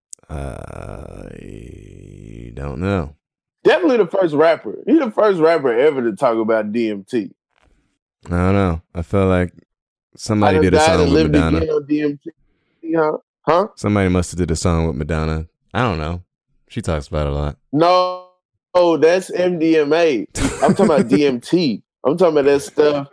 D: I don't know.
C: Definitely the first rapper. He's the first rapper ever to talk about DMT.
D: I don't know. I feel like somebody did a song with Madonna.
C: DMT, huh?
D: Somebody must have did a song with Madonna. I don't know. She talks about it a lot.
C: No, that's MDMA. I'm talking about DMT. I'm talking about that stuff.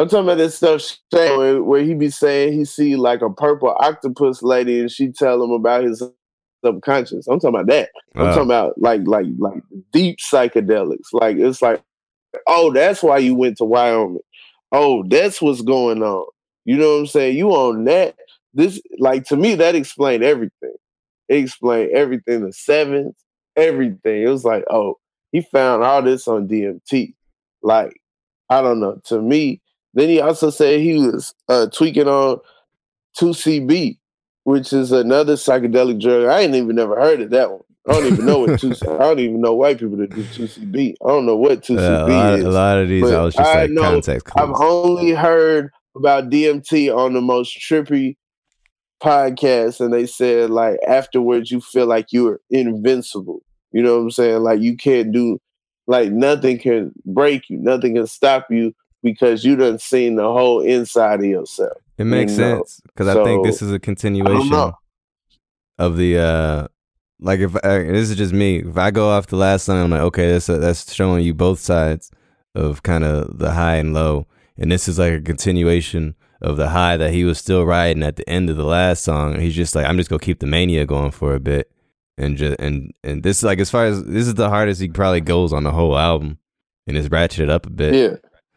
C: Where he be saying he see like a purple octopus lady and she tell him about his subconscious. I'm talking about that. I'm talking about like deep psychedelics. Like it's like, oh, that's why you went to Wyoming. Oh, that's what's going on. You know what I'm saying? You on that. This, like, to me, that explained everything. It explained everything. The sevens, everything. It was like, oh, he found all this on DMT. Like, I don't know. To me, then he also said he was tweaking on 2CB, which is another psychedelic drug. I ain't even never heard of that one. I don't even know what 2CB. I don't even know white people that do 2CB. I don't know what 2CB is.
D: A lot of these, I was just like context clues.
C: I've only heard about DMT on the most trippy podcast, and they said like afterwards you feel like you're invincible. You know what I'm saying? Like you can't do, like nothing can break you, nothing can stop you because you done seen the whole inside of yourself.
D: It makes sense because I think this is a continuation of the like if this is just me. If I go off the last song, I'm like, okay, that's showing you both sides of kind of the high and low, and this is like a continuation of the high that he was still riding at the end of the last song. He's just like, I'm just gonna keep the mania going for a bit, and this, like, as far as this is the hardest he probably goes on the whole album, and it's ratcheted up a bit.
C: Yeah.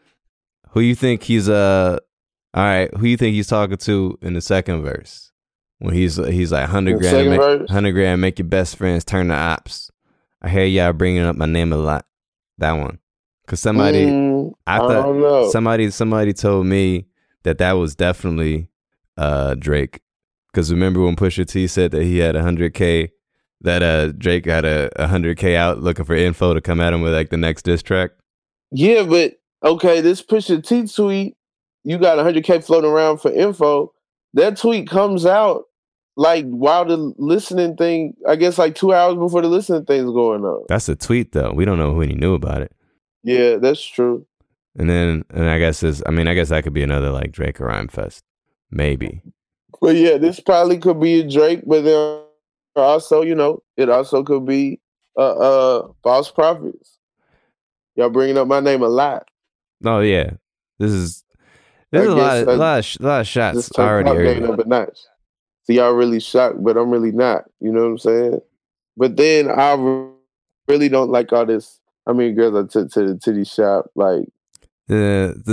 D: Who you think he's all right? Who you think he's talking to in the second verse when he's like 100 grand, 100 grand, make your best friends turn to ops. I hear y'all bringing up my name a lot. That one, because somebody I don't know. Somebody told me that was definitely Drake. Because remember when Pusha T said that he had 100K, that Drake had a 100K out looking for info to come at him with like the next diss track.
C: Yeah, but okay, this Pusha T tweet, you got 100K floating around for info. That tweet comes out like while the listening thing, I guess like 2 hours before the listening thing's going on.
D: That's a tweet though. We don't know when he knew about it.
C: Yeah, that's true.
D: And I guess I guess that could be another like Drake or Rhyme Fest. Maybe.
C: But yeah, this probably could be a Drake, but then also, it also could be false prophets. Y'all bringing up my name a lot.
D: Oh yeah, there's a lot of shots already heard.
C: Up a notch. So y'all really shocked, but I'm really not. You know what I'm saying? But then I really don't like all this. I mean, girls I took to the titty shop. Like
D: I'm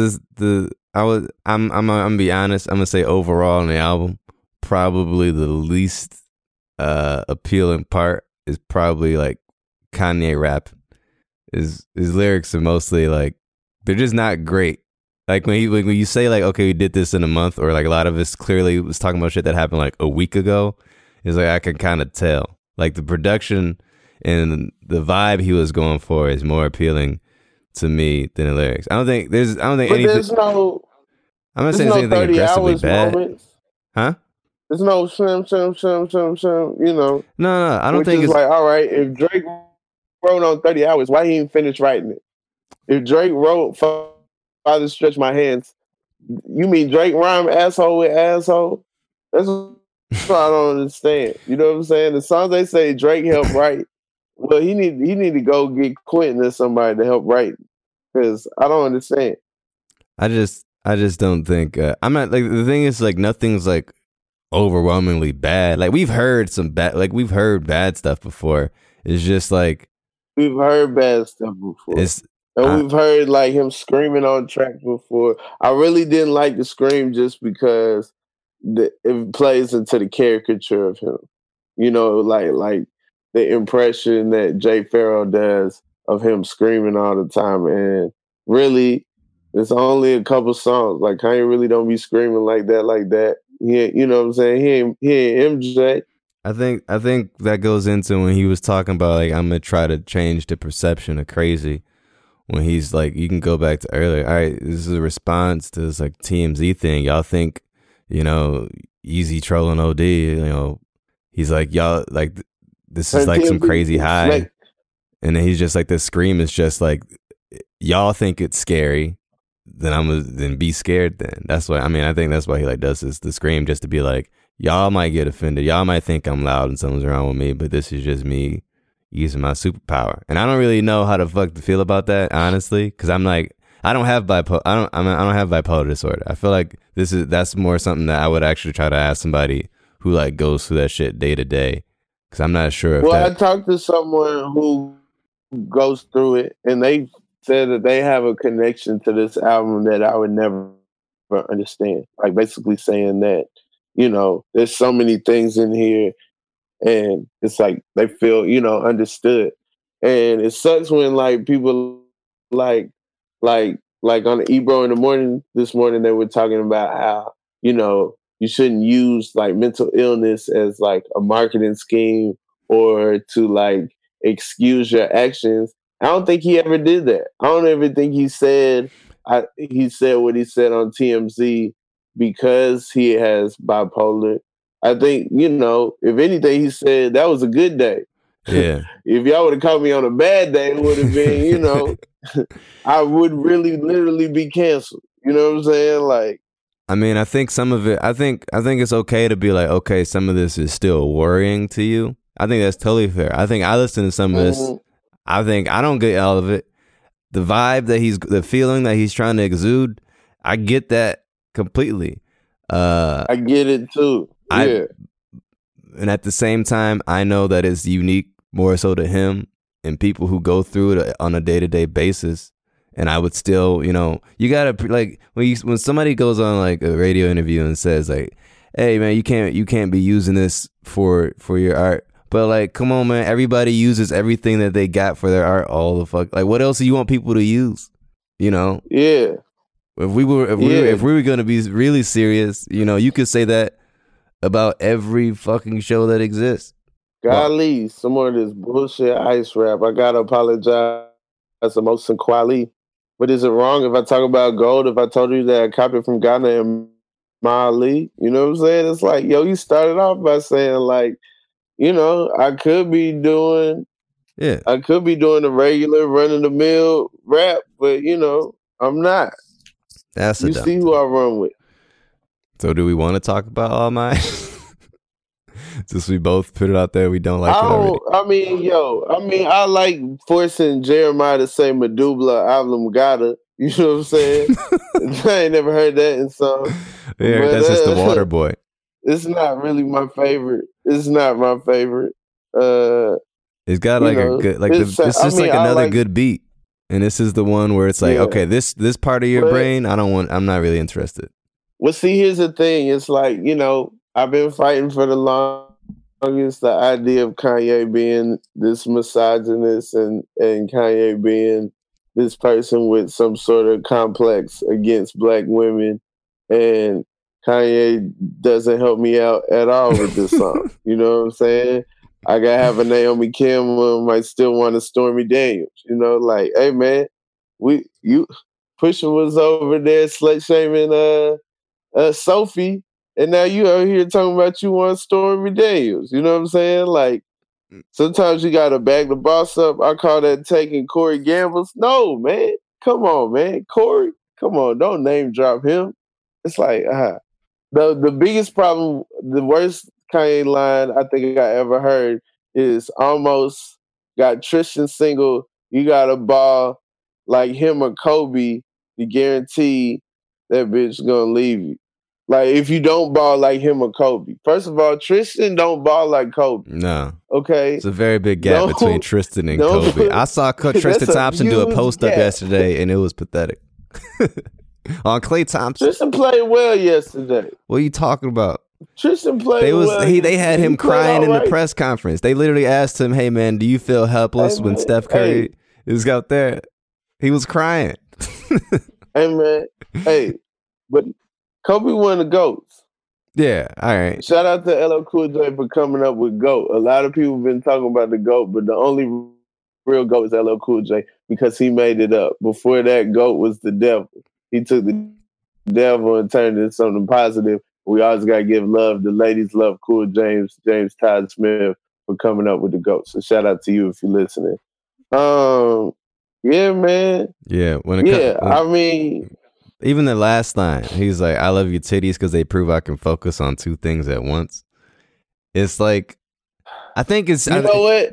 D: gonna be honest. I'm gonna say overall on the album, probably the least appealing part is probably like Kanye rap. His lyrics are mostly like they're just not great. Like when you say like, okay, we did this in a month, or like a lot of this clearly was talking about shit that happened like a week ago. It's like I can kind of tell. Like the production and the vibe he was going for is more appealing to me than the lyrics. I don't think anything. I'm not saying anything aggressively bad. Moments. Huh?
C: There's no shim,
D: No, I don't think it's
C: like, all right, if Drake wrote on 30 hours, why he didn't finish writing it? If Drake wrote Father Stretch My Hands, you mean Drake rhyme asshole with asshole? That's what I don't understand. You know what I'm saying? The songs they say Drake helped write, well, he need to go get Quentin or somebody to help write, because I don't understand.
D: I just don't think I'm not like, the thing is like nothing's like overwhelmingly bad. Like we've heard bad stuff before. It's just like
C: we've heard bad stuff before. We've heard like him screaming on track before. I really didn't like the scream just because it plays into the caricature of him. Like the impression that Jay Pharoah does of him screaming all the time. And really, it's only a couple songs. Like Kanye really don't be screaming like that. You know what I'm saying? He ain't MJ.
D: I think that goes into when he was talking about like, I'm gonna try to change the perception of crazy. When he's like, you can go back to earlier. All right, this is a response to this like TMZ thing. Y'all think, Easy trolling OD. He's like, y'all like this is like some crazy high, and then he's just like, the scream is just like, y'all think it's scary, then be scared. Then that's why. I mean, I think that's why he like does this, the scream, just to be like, y'all might get offended, y'all might think I'm loud and something's wrong with me, but this is just me using my superpower. And I don't really know how the fuck to feel about that, honestly, because I'm like, I don't have bipolar disorder. I feel like that's more something that I would actually try to ask somebody who like goes through that shit day to day, because I'm not sure.
C: I talked to someone who goes through it, and they said that they have a connection to this album that I would never understand. Like basically saying that, there's so many things in here, and it's like they feel, understood. And it sucks when like people like on the Ebro in the morning this morning, they were talking about how, you shouldn't use like mental illness as like a marketing scheme or to like excuse your actions. I don't think he ever did that. I don't ever think he said what he said on TMZ because he has bipolar. I think, if anything, he said that was a good day.
D: Yeah.
C: If y'all would have caught me on a bad day, it would have been, I would really literally be canceled. You know what I'm saying? Like,
D: I mean, I think some of it, I think it's okay to be like, okay, some of this is still worrying to you. I think that's totally fair. I think I listen to some of this. I think I don't get all of it. The vibe the feeling that he's trying to exude, I get that completely.
C: I get it too. Yeah.
D: And at the same time, I know that it's unique more so to him and people who go through it on a day-to-day basis. And I would still, you gotta like when somebody goes on like a radio interview and says like, "Hey man, you can't be using this for your art." But like, come on man, everybody uses everything that they got for their art all the fuck. Like, what else do you want people to use?
C: Yeah.
D: If we were gonna be really serious, you could say that about every fucking show that exists.
C: Golly, some more of this bullshit ice rap. I gotta apologize to Mohsen Kweli. But is it wrong if I talk about gold? If I told you that I copied from Ghana and Mali, you know what I'm saying? It's like, yo, you started off by saying like, I could be doing the regular run of the mill rap, but I'm not.
D: That's
C: you see who I run with.
D: So do we want to talk about All Might? Since we both put it out there, we don't like it already.
C: I like forcing Jeremiah to say Medulla Oblongata. You know what I'm saying? I ain't never heard that in song.
D: Yeah, that's just the Water Boy.
C: It's not really my favorite. It's not my favorite.
D: It's got like a good, like it's just like another good beat, and this is the one where it's like, okay, this part of your brain, I'm not really interested.
C: Well, see, here's the thing. It's like, I've been fighting for the longest the idea of Kanye being this misogynist and Kanye being this person with some sort of complex against black women, and Kanye doesn't help me out at all with this song. You know what I'm saying? I gotta have a Naomi Campbell, might still want a Stormy Daniels. Like, hey man, Pusha was over there slut shaming Sophie, and now you out here talking about you want Stormy Daniels. You know what I'm saying? Like, sometimes you gotta back the boss up. I call that taking Corey Gambles. No, man. Come on, man. Corey, come on. Don't name drop him. It's like, the biggest problem, the worst Kanye line I think I ever heard is almost got Tristan single. You got a ball like him or Kobe, you guarantee that bitch gonna leave you. Like, if you don't ball like him or Kobe. First of all, Tristan don't ball like Kobe.
D: No.
C: Okay?
D: It's a very big gap between Tristan and Kobe. I saw Tristan Thompson do a post-up yesterday, and it was pathetic. On Klay Thompson.
C: Tristan played well yesterday.
D: What are you talking about?
C: Tristan played well.
D: They had him crying in the press conference. They literally asked him, "Hey, man, do you feel helpless when Steph Curry is out there?" He was crying.
C: Hey, man. Hey, but Kobe won the GOATs.
D: Yeah, all right.
C: Shout out to LL Cool J for coming up with GOAT. A lot of people have been talking about the GOAT, but the only real GOAT is LL Cool J because he made it up. Before that, GOAT was the devil. He took the devil and turned it into something positive. We always got to give love. The ladies love Cool James Todd Smith for coming up with the GOAT. So shout out to you if you're listening. Yeah, man.
D: Yeah.
C: I mean,
D: even the last line, he's like, "I love your titties because they prove I can focus on two things at once." It's like, I think it's.
C: You know what?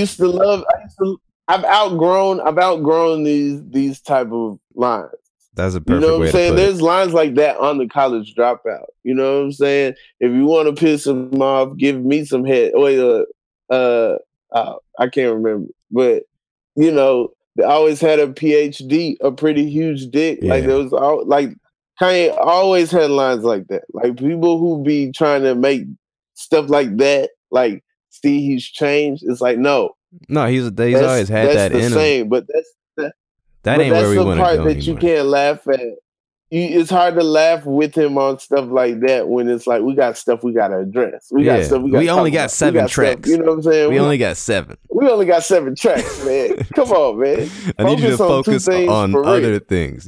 C: I've outgrown these type of lines.
D: That's a perfect way to put it.
C: You know what I'm saying? There's lines like that on The College Dropout. You know what I'm saying? If you want to piss him off, give me some head. Wait, I can't remember, but they always had a PhD, a pretty huge dick. Yeah. Like there was Kanye always had lines like that. Like people who be trying to make stuff like that, like see he's changed. It's like no,
D: he's always had that in him.
C: Same, but
D: that ain't where we want to go.
C: That's the part that you can't laugh at. It's hard to laugh with him on stuff like that when it's like we got stuff we got to address. We
D: only got 7 tracks.
C: You know what I'm saying?
D: We only got 7.
C: We only got 7 tracks, man. Come on, man.
D: I need you to focus on other things.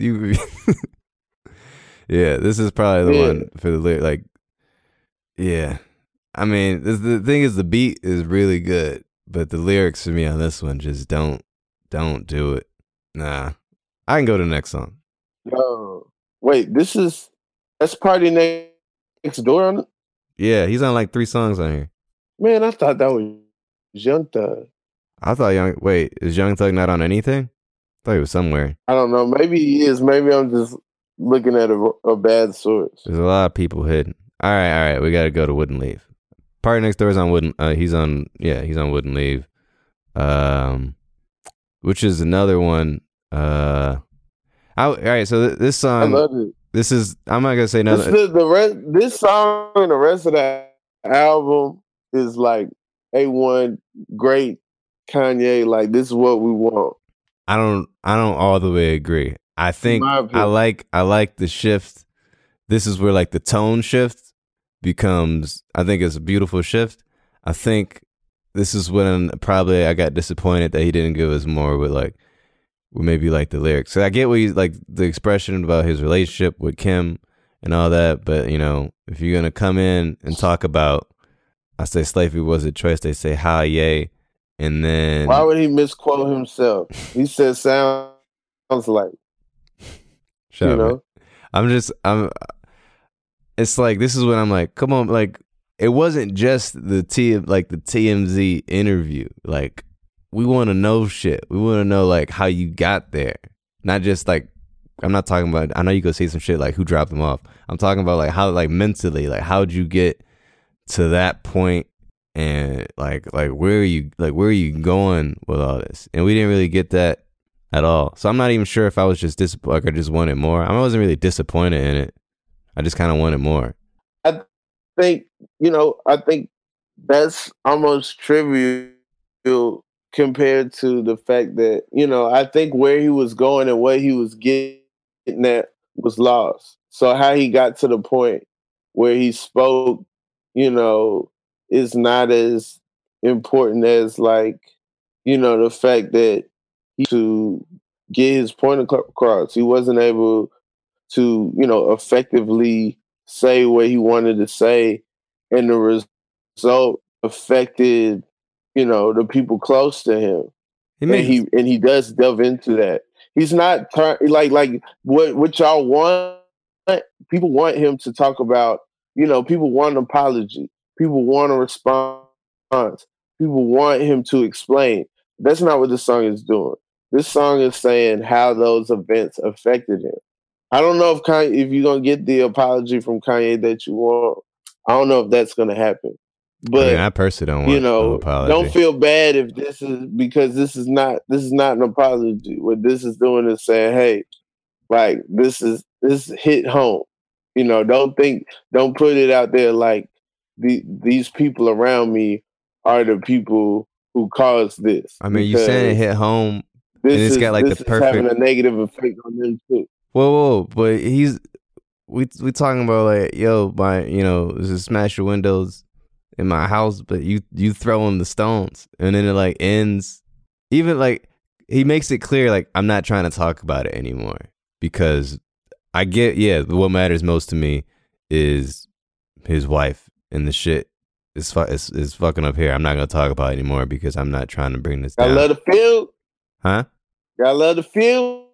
D: Yeah, this is probably the one for the lyric. Like, yeah. I mean, the thing is, the beat is really good, but the lyrics for me on this one just don't do it. Nah. I can go to the next song.
C: No. Wait, that's Party Next Door on it?
D: Yeah, he's on like 3 songs on here.
C: Man, I thought that was Young Thug.
D: Is Young Thug not on anything? I thought he was somewhere.
C: I don't know. Maybe he is. Maybe I'm just looking at a bad source.
D: There's a lot of people hidden. All right. We got to go to Wouldn't Leave. Party Next Door is on Wouldn't. He's on Wouldn't Leave. Which is another one. All right, so this
C: I
D: song,
C: love it.
D: I'm not gonna say
C: This,
D: nothing.
C: the rest, this song and the rest of that album is like A1 great Kanye. Like this is what we want.
D: I don't all the way agree. I think
C: my
D: I
C: opinion.
D: like the shift. This is where like the tone shift becomes, I think it's a beautiful shift. I think this is when probably I got disappointed that he didn't give us more with maybe like the lyrics. So I get what he's like, the expression about his relationship with Kim and all that, but you know, if you're gonna come in and talk about, I say slavery was a choice, they say ha yay, and then
C: Why would he misquote himself? He said sounds like,
D: shut
C: you
D: up, man.
C: know.
D: It's like, this is when I'm like, come on, like it wasn't just the TMZ interview. Like we want to know shit. We want to know like how you got there, not just like, I'm not talking about, I know you go say some shit like who dropped them off. I'm talking about like how, like mentally, like how'd you get to that point, and like where are you going with all this? And we didn't really get that at all. So I'm not even sure if I was just disappointed, like I just wanted more. I wasn't really disappointed in it. I just kind of wanted more.
C: I think that's almost trivial compared to the fact that, I think where he was going and what he was getting at was lost. So how he got to the point where he spoke, is not as important as like, the fact that he to get his point across. He wasn't able to, effectively say what he wanted to say, and the result affected, the people close to him. And he does delve into that. He's not like what y'all want. People want him to talk about, people want an apology. People want a response. People want him to explain. That's not what this song is doing. This song is saying how those events affected him. I don't know if you're gonna get the apology from Kanye that you want. I don't know if that's gonna happen. But
D: I personally don't want no apology.
C: Don't feel bad if this is, because this is not an apology. What this is doing is saying, hey, like this hit home. Don't put it out there like these people around me are the people who caused this.
D: I mean, you said it hit home, and it's got like the perfect,
C: having a negative effect on them too.
D: Whoa, but we talking about like, yo, this is smash your windows in my house, but you throw him the stones, and then it like ends. Even like he makes it clear like, I'm not trying to talk about it anymore, because I get, what matters most to me is his wife, and the shit is fucking up here. I'm not gonna talk about it anymore because I'm not trying to bring this down.
C: I love the field,
D: huh?
C: I love the field.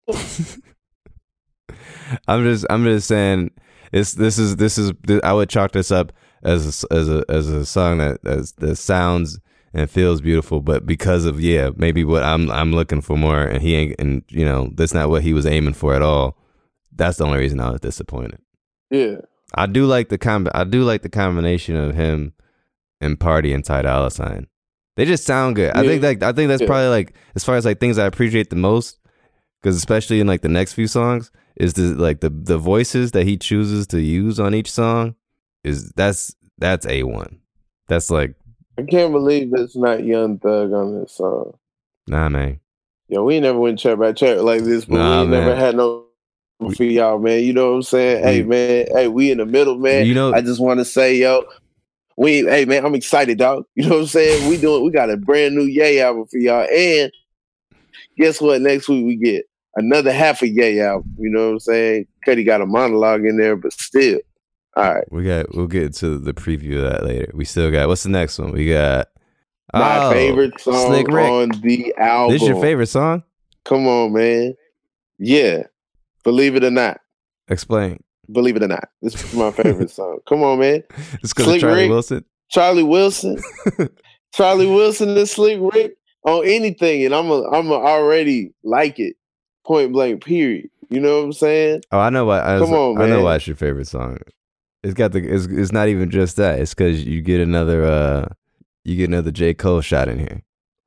D: I'm just saying, I would chalk this up as a song that sounds and feels beautiful, but because of maybe what I'm looking for more, and he ain't, and that's not what he was aiming for at all. That's the only reason I was disappointed.
C: Yeah,
D: I do like the combination of him and Party and Ty Dolla $ign. They just sound good. I think that's probably like, as far as like things I appreciate the most, because especially in like the next few songs, is the voices that he chooses to use on each song that's A1. That's like,
C: I can't believe it's not Young Thug on this song.
D: Nah, man.
C: Yo, we never went chat by chat like this, but we never had no for y'all, man. You know what I'm saying? Hey, man. Hey, we in the middle, man. I just want to say, yo, hey, man, I'm excited, dog. You know what I'm saying? We got a brand new Ye album for y'all. And guess what? Next week we get another half a Ye album. You know what I'm saying? Cuddy got a monologue in there, but still. All right.
D: We'll get to the preview of that later. We still got, what's the next one? We got
C: my favorite song on the album.
D: This your favorite song?
C: Come on, man. Yeah. Believe it or not.
D: Explain.
C: Believe it or not. This is my favorite song. Come on, man.
D: It's because of Charlie Wilson?
C: Charlie Wilson. Charlie Wilson and Slick Rick on anything, and I'm already like it. Point blank, period. You know what I'm saying?
D: Oh, I know why.
C: Come on, man.
D: I know why it's your favorite song. It's got it's not even just that. It's because you get another J. Cole shot in here.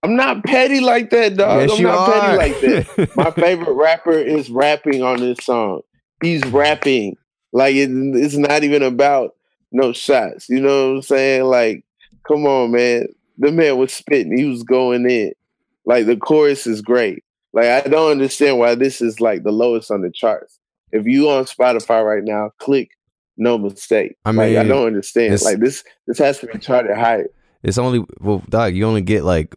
C: I'm not petty like that, dog.
D: Yes,
C: I'm
D: you
C: not
D: are.
C: petty like that. My favorite rapper is rapping on this song. He's rapping. Like it's not even about no shots. You know what I'm saying? Like, come on, man. The man was spitting. He was going in. Like the chorus is great. Like I don't understand why this is like the lowest on the charts. If you on Spotify right now, click No Mistake.
D: I
C: Like I
D: mean,
C: don't understand.
D: it's-
C: Like this has to be charted higher.
D: It's only dog. You only get like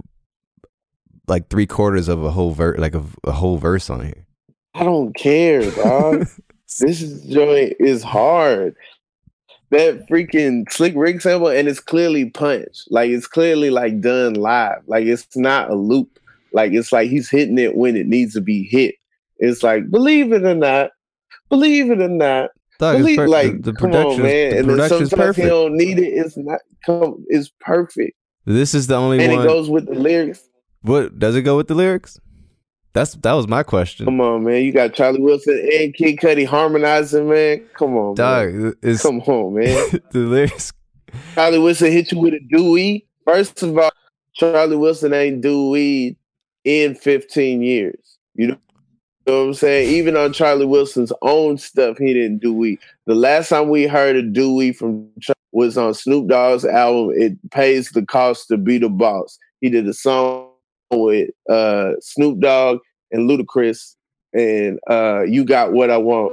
D: 3/4 of a whole verse, like a whole verse on here.
C: I don't care, dog. This joint is hard. That freaking Slick Rick sample, and it's clearly punched. Like it's clearly like done live. Like it's not a loop. Like it's like he's hitting it when it needs to be hit. It's like believe it or not, believe it or not.
D: Dog,
C: Believe, like
D: the
C: come
D: production,
C: on, man.
D: the
C: And then
D: production's
C: sometimes he
D: perfect.
C: don't need it. It's not come. It's perfect,
D: This is the only
C: and
D: one.
C: it goes with the lyrics.
D: What does it go with the lyrics? That was my question.
C: Come on, man. You got Charlie Wilson and Kid Cudi harmonizing, man. Come on, man.
D: Dog, it's
C: Come on, man.
D: the lyrics.
C: Charlie Wilson hit you with a Dewey. First of all, Charlie Wilson ain't do weed in 15 years. You know what I'm saying? Even on Charlie Wilson's own stuff, he didn't do weed. The last time we heard a Dewey from was on Snoop Dogg's album, It Pays the Cost to Be the Boss. He did a song with Snoop Dogg and Ludacris, and You Got What I Want.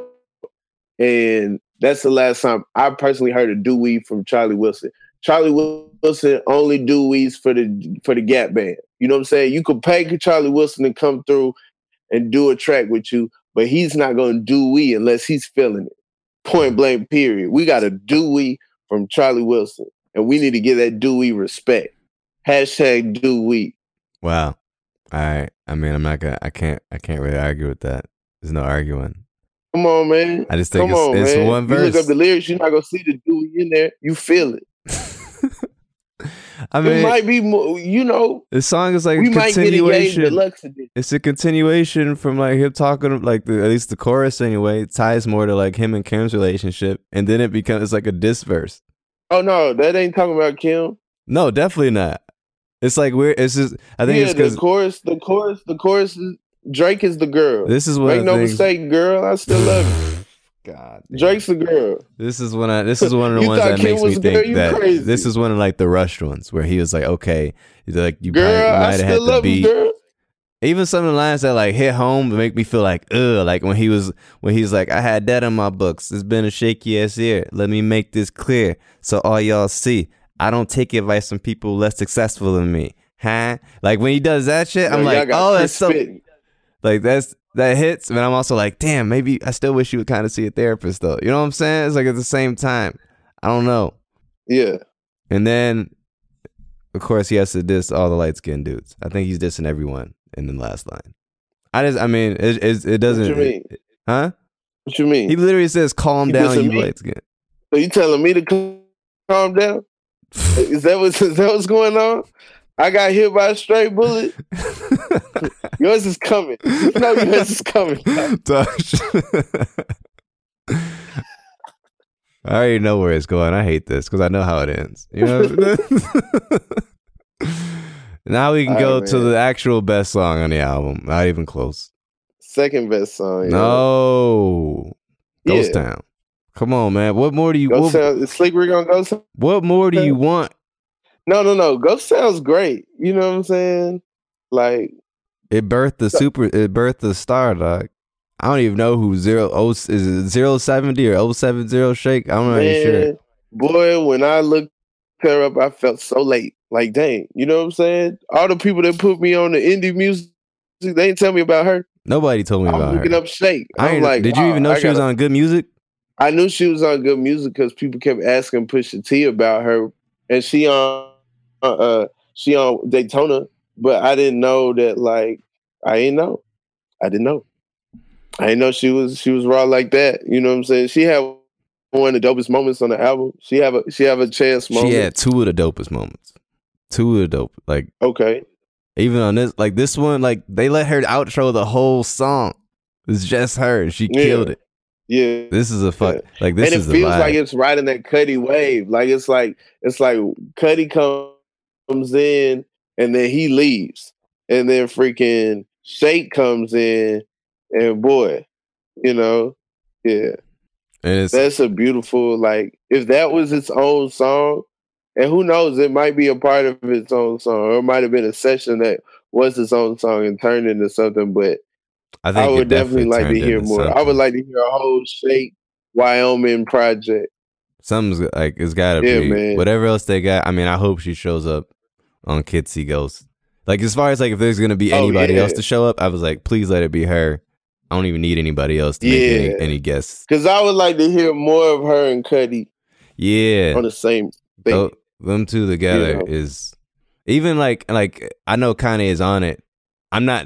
C: And that's the last time I personally heard a Dewey from Charlie Wilson. Charlie Wilson only do weeds for the Gap Band. You know what I'm saying? You could pay Charlie Wilson to come through and do a track with you, but he's not going to do we unless he's feeling it. Point blank, period. We got a Dewey from Charlie Wilson, and we need to give that Dewey respect. Hashtag Dewey.
D: Wow. All right. I mean, I can't really argue with that. There's no arguing.
C: Come on, man.
D: I just think
C: Come on,
D: it's
C: man.
D: one
C: You
D: verse.
C: look up the lyrics, you're not going to see the Dewey in there. You feel it.
D: I
C: It
D: mean,
C: might be more, you know,
D: the song is like
C: we
D: a
C: might get a Ye
D: continuation.
C: Deluxe edition.
D: It's a continuation from like him talking, like at least the chorus anyway. It ties more to like him and Kim's relationship, and then it becomes like a diss verse.
C: Oh, no, that ain't talking about Kim.
D: No, definitely not. It's like weird. It's just I think it's because
C: the chorus is Drake is the girl.
D: this is what
C: Make
D: I
C: no
D: think-
C: mistake, girl, I still love you.
D: God, damn.
C: Drake's the girl.
D: This is one of the
C: You
D: ones
C: thought
D: that
C: Kim
D: makes me
C: was girl?
D: think
C: You
D: that
C: crazy.
D: this is one of like the rushed ones where he was like, okay, he's like you
C: Girl, I
D: might have had
C: still
D: to
C: love
D: be.
C: you, girl.
D: Even some of the lines that like hit home to make me feel like like when he's like, I had that in my books. It's been a shaky ass year. Let me make this clear so all y'all see. I don't take advice from people less successful than me. Huh? Like when he does that shit, I'm
C: Yo, y'all
D: like,
C: got
D: oh,
C: Chris
D: that's so
C: spitting.
D: like that hits. But I'm also like, damn, maybe I still wish you would kind of see a therapist though. You know what I'm saying? It's like at the same time. I don't know.
C: Yeah.
D: And then of course he has to diss all the light skinned dudes. I think he's dissing everyone in the last line. I mean, it doesn't.
C: What you mean?
D: Huh?
C: What you mean?
D: He literally says, "Calm
C: He
D: down,
C: dissing
D: you
C: me?
D: light skin."
C: So you telling me to calm down? Is that what's going on? I got hit by a straight bullet. Yours is coming. You know yours is coming.
D: I already know where it's going. I hate this because I know how it ends. You know. Now we can
C: All
D: go
C: right,
D: to
C: man.
D: the actual best song on the album. Not even close.
C: Second best song.
D: No,
C: Yeah.
D: Ghost Town. Come on, man. What more do you?
C: Ghost Town. Is Slick Rick on Ghost Town?
D: What more do you want?
C: No. Ghost Town's great. You know what I'm saying? Like,
D: It birthed the star, dog. I don't even know who is it 070 or 070 Shake? I'm not even sure.
C: man, boy, when I looked her up, I felt so late. Like, dang, you know what I'm saying? All the people that put me on the indie music, they didn't tell me about her.
D: Nobody told me
C: I'm
D: about
C: looking
D: her.
C: up Shake.
D: I
C: I'm
D: ain't,
C: like,
D: did you
C: wow,
D: even know
C: I
D: she was
C: gotta-
D: on Good Music?
C: I knew she was on Good Music because people kept asking Pusha T about her, and she on Daytona, but I didn't know that. Like, I didn't know. I didn't know she was raw like that. You know what I'm saying? She had one of the dopest moments on the album. She have a chance moment.
D: She had two of the dopest moments. Two of the dope. Like,
C: Okay.
D: even on this one, like, they let her outro the whole song. It's just her, and she
C: Yeah.
D: killed it.
C: Yeah.
D: This is a fuck.
C: Yeah.
D: Like, this
C: and
D: is
C: it
D: the
C: feels
D: vibe.
C: like it's riding that Cudi wave. Like it's like Cudi comes in and then he leaves, and then freaking Shake comes in, and boy, you know, yeah,
D: And
C: that's a beautiful, like, if that was its own song, and who knows, it might be a part of its own song, or it might have been a session that was its own song and turned into something. But
D: I
C: I
D: think it
C: would definitely
D: definitely
C: like to
D: turned
C: hear
D: into
C: more. I would
D: something.
C: like to hear a whole Shake Wyoming project.
D: Something's like it's gotta
C: Yeah,
D: be
C: man.
D: whatever else they got. I mean, I hope she shows up on Kids See Ghosts. Like as far as like if there's gonna be
C: Oh,
D: anybody
C: yeah.
D: else to show up, I was like, please let it be her. I don't even need anybody else to make
C: Yeah.
D: any guests.
C: Because I would like to hear more of her and Cuddy
D: Yeah,
C: on the same thing.
D: them two together
C: You know.
D: is even like I know Kanye is on it. I'm not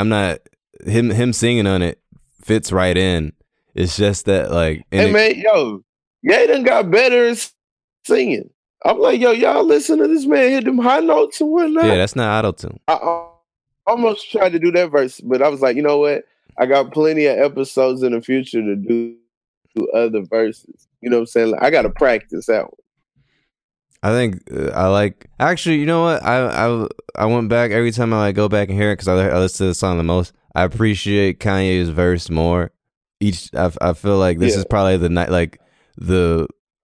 D: him singing on it fits right in. It's just that like
C: Hey, man, yo, Ye done got better at singing. I'm like, yo, y'all listen to this man hit them high notes and whatnot.
D: yeah, that's not auto-tune.
C: I almost tried to do that verse, but I was like, you know what? I got plenty of episodes in the future to do other verses. You know what I'm saying? Like, I got to practice that one.
D: I think I like actually. You know what? I went back every time I like go back and hear it because I listen to the song the most. I appreciate Kanye's verse more. I feel like this is probably the night like the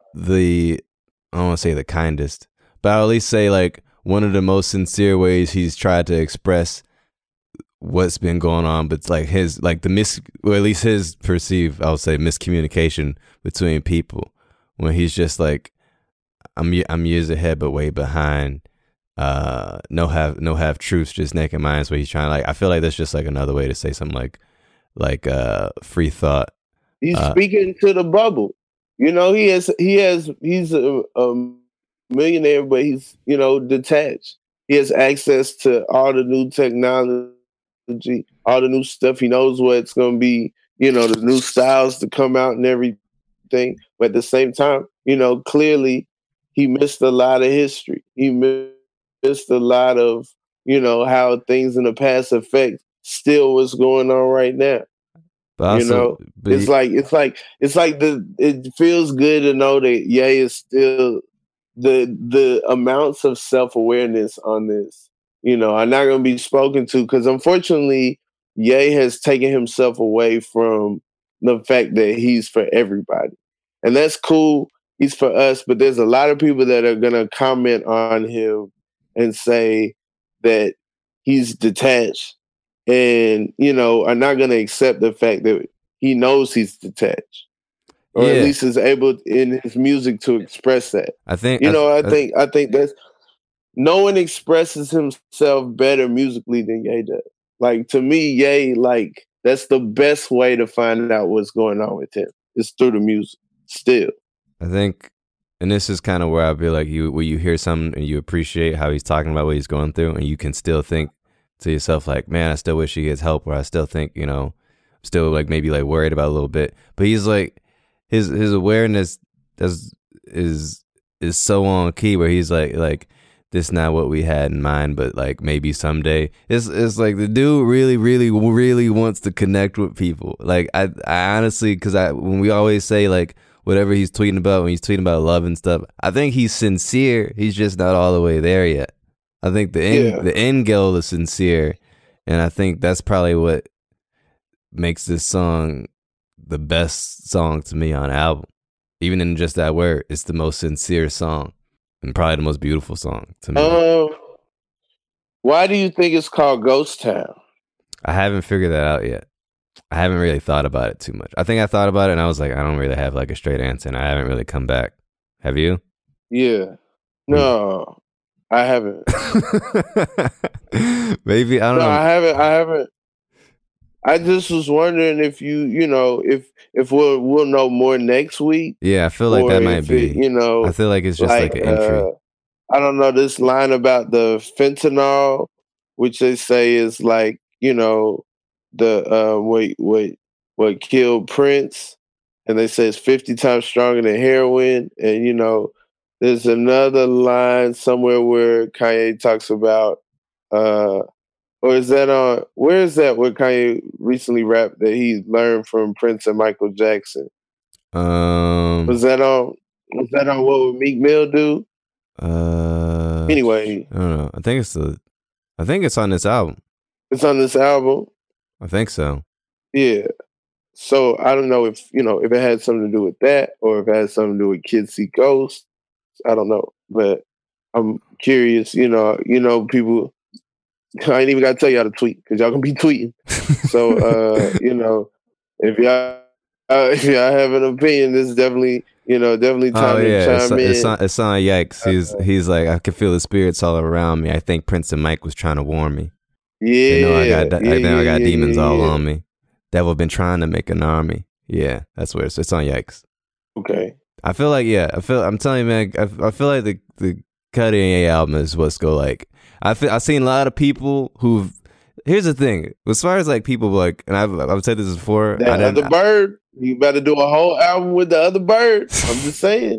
D: I don't want to say the kindest, but I'll at least say like one of the most sincere ways he's tried to express what's been going on. But it's like his like or at least his perceived, I'll say, miscommunication between people when he's just like. I'm years ahead, but way behind. No have truths, just naked minds. Where he's trying like I feel like that's just like another way to say something like free thought.
C: He's speaking to the bubble. You know, he's a millionaire, but he's detached. He has access to all the new technology, all the new stuff. He knows what's going to be, the new styles to come out and everything. But at the same time, clearly. He missed a lot of history. He missed a lot of, how things in the past affect still what's going on right now.
D: But also,
C: it feels good to know that Ye is still the amounts of self-awareness on this, are not going to be spoken to because unfortunately, Ye has taken himself away from the fact that he's for everybody. And that's cool. He's for us, but there's a lot of people that are going to comment on him and say that he's detached and, are not going to accept the fact that he knows he's detached or at least is able in his music to express that.
D: I think,
C: I think that's no one expresses himself better musically than Ye does. Like to me, Ye, like that's the best way to find out what's going on with him is through the music still.
D: I think, and this is kind of where I'd be like where you hear something and you appreciate how he's talking about what he's going through, and you can still think to yourself like, man, I still wish he gets help, or I still think, I'm still like maybe like worried about a little bit. But he's like, his awareness is so on key where he's like this not what we had in mind, but like maybe someday. It's like the dude really, really, really wants to connect with people. Like I honestly, because when we always say like. Whatever he's tweeting about when he's tweeting about love and stuff, I think he's sincere. He's just not all the way there yet. I think the end goal is sincere, and I think that's probably what makes this song the best song to me on the album. Even in just that word, it's the most sincere song and probably the most beautiful song to me.
C: Why do you think it's called Ghost Town?
D: I haven't figured that out yet. I haven't really thought about it too much. I think I thought about it and I was like, I don't really have like a straight answer, and I haven't really come back. Have you?
C: Yeah. No, I haven't.
D: Maybe I don't know.
C: I haven't. I just was wondering if if we'll know more next week.
D: Yeah, I feel like that might be. I feel like it's just like an entry.
C: I don't know this line about the fentanyl, which they say is like the what killed Prince, and they say it's 50 times stronger than heroin. And there's another line somewhere where Kanye talks about or is that on where is that where Kanye recently rapped that he learned from Prince and Michael Jackson? Was that on What Would Meek Mill Do? Anyway,
D: I don't know. I think it's on this album.
C: it's on this album.
D: I think so.
C: Yeah. So I don't know if if it had something to do with that or if it had something to do with Kids See Ghosts. I don't know, but I'm curious. People. I ain't even got to tell y'all to tweet because y'all gonna be tweeting. So if y'all have an opinion, this is definitely time to chime in.
D: It's on Yikes. He's like, I can feel the spirits all around me. I think Prince and Mike was trying to warn me.
C: Yeah,
D: I got demons all on me. Devil been trying to make an army. Yeah, that's where it's on Yikes.
C: Okay.
D: I feel like I'm telling you, man. I feel like the Kanye album is what's go like. I've seen a lot of people who've. Here's the thing, as far as like people like, and I've said this before.
C: That other bird, you better do a whole album with the other bird. I'm just saying.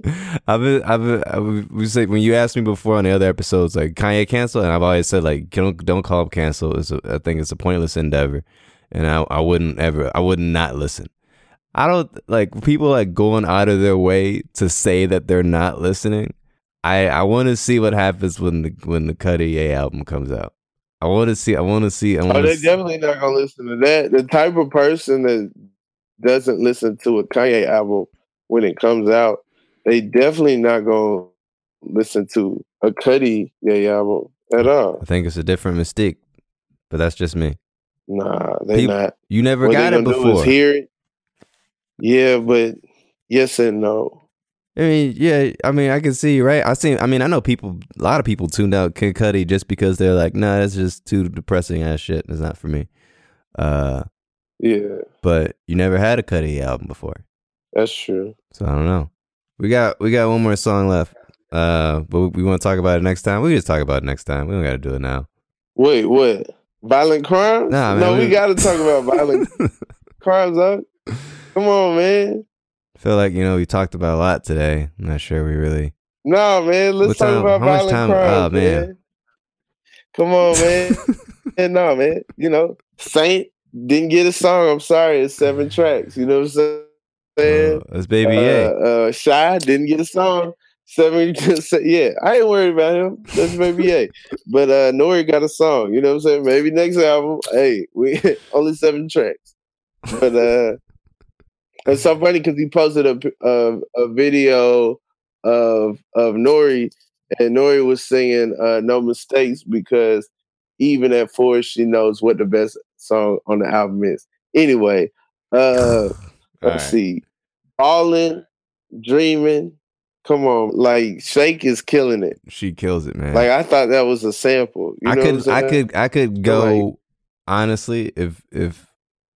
D: We say when you asked me before on the other episodes, like Kanye cancel, and I've always said like don't call him cancel. I think it's a pointless endeavor, and I wouldn't not listen. I don't like people like going out of their way to say that they're not listening. I want to see what happens when the Kanye album comes out. I want to see.
C: They're definitely not gonna listen to that. The type of person that doesn't listen to a Kanye album when it comes out, they definitely not gonna listen to a Kanye album at all.
D: I think it's a different mystique, but that's just me.
C: Nah, they not.
D: You never got it before.
C: Hear it. Yeah, but yes and no.
D: I mean, I can see, right? I know a lot of people tuned out Kid Cudi just because they're like, nah, that's just too depressing ass shit. It's not for me.
C: Yeah.
D: But you never had a Cudi album before.
C: That's true.
D: So I don't know. We got one more song left. But we want to talk about it next time. We can just talk about it next time. We don't got to do it now.
C: Wait, what? Violent crimes?
D: Nah, man,
C: no, we got to talk about violent crimes, huh? Come on, man.
D: I feel like, we talked about a lot today. I'm not sure we really...
C: No, man. Let's talk about violent crimes,
D: oh, man.
C: Come on, man. And no, man. Saint didn't get a song. I'm sorry. It's 7 tracks. You know what I'm saying?
D: That's Baby A.
C: Shy didn't get a song. 7. Yeah, I ain't worried about him. That's Baby A. But Nori got a song. You know what I'm saying? Maybe next album. Hey, we only 7 tracks. But... It's so funny because he posted a video of Nori, and Nori was singing "No Mistakes" because even at 4, she knows what the best song on the album is. Anyway, let's see, Ballin', Dreaming. Come on, like Shake is killing it.
D: She kills it, man.
C: Like I thought that was a sample. You know what I'm saying?
D: I could go honestly if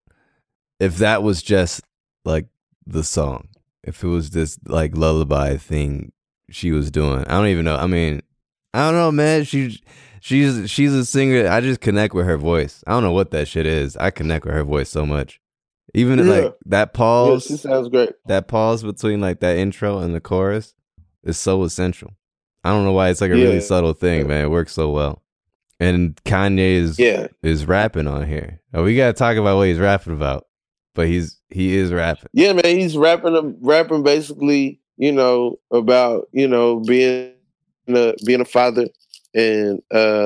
D: that was just like the song, if it was this like lullaby thing she was doing. I don't even know. I mean, I don't know, man. She's a singer. I just connect with her voice. I don't know what that shit is. I connect with her voice so much. Even like that pause.
C: Yeah, she sounds great.
D: That pause between like that intro and the chorus is so essential. I don't know why it's like a really subtle thing, man. It works so well. And Kanye is rapping on here. Oh, we gotta talk about what he's rapping about. But he is rapping. Yeah,
C: man, he's rapping basically, about, being a father and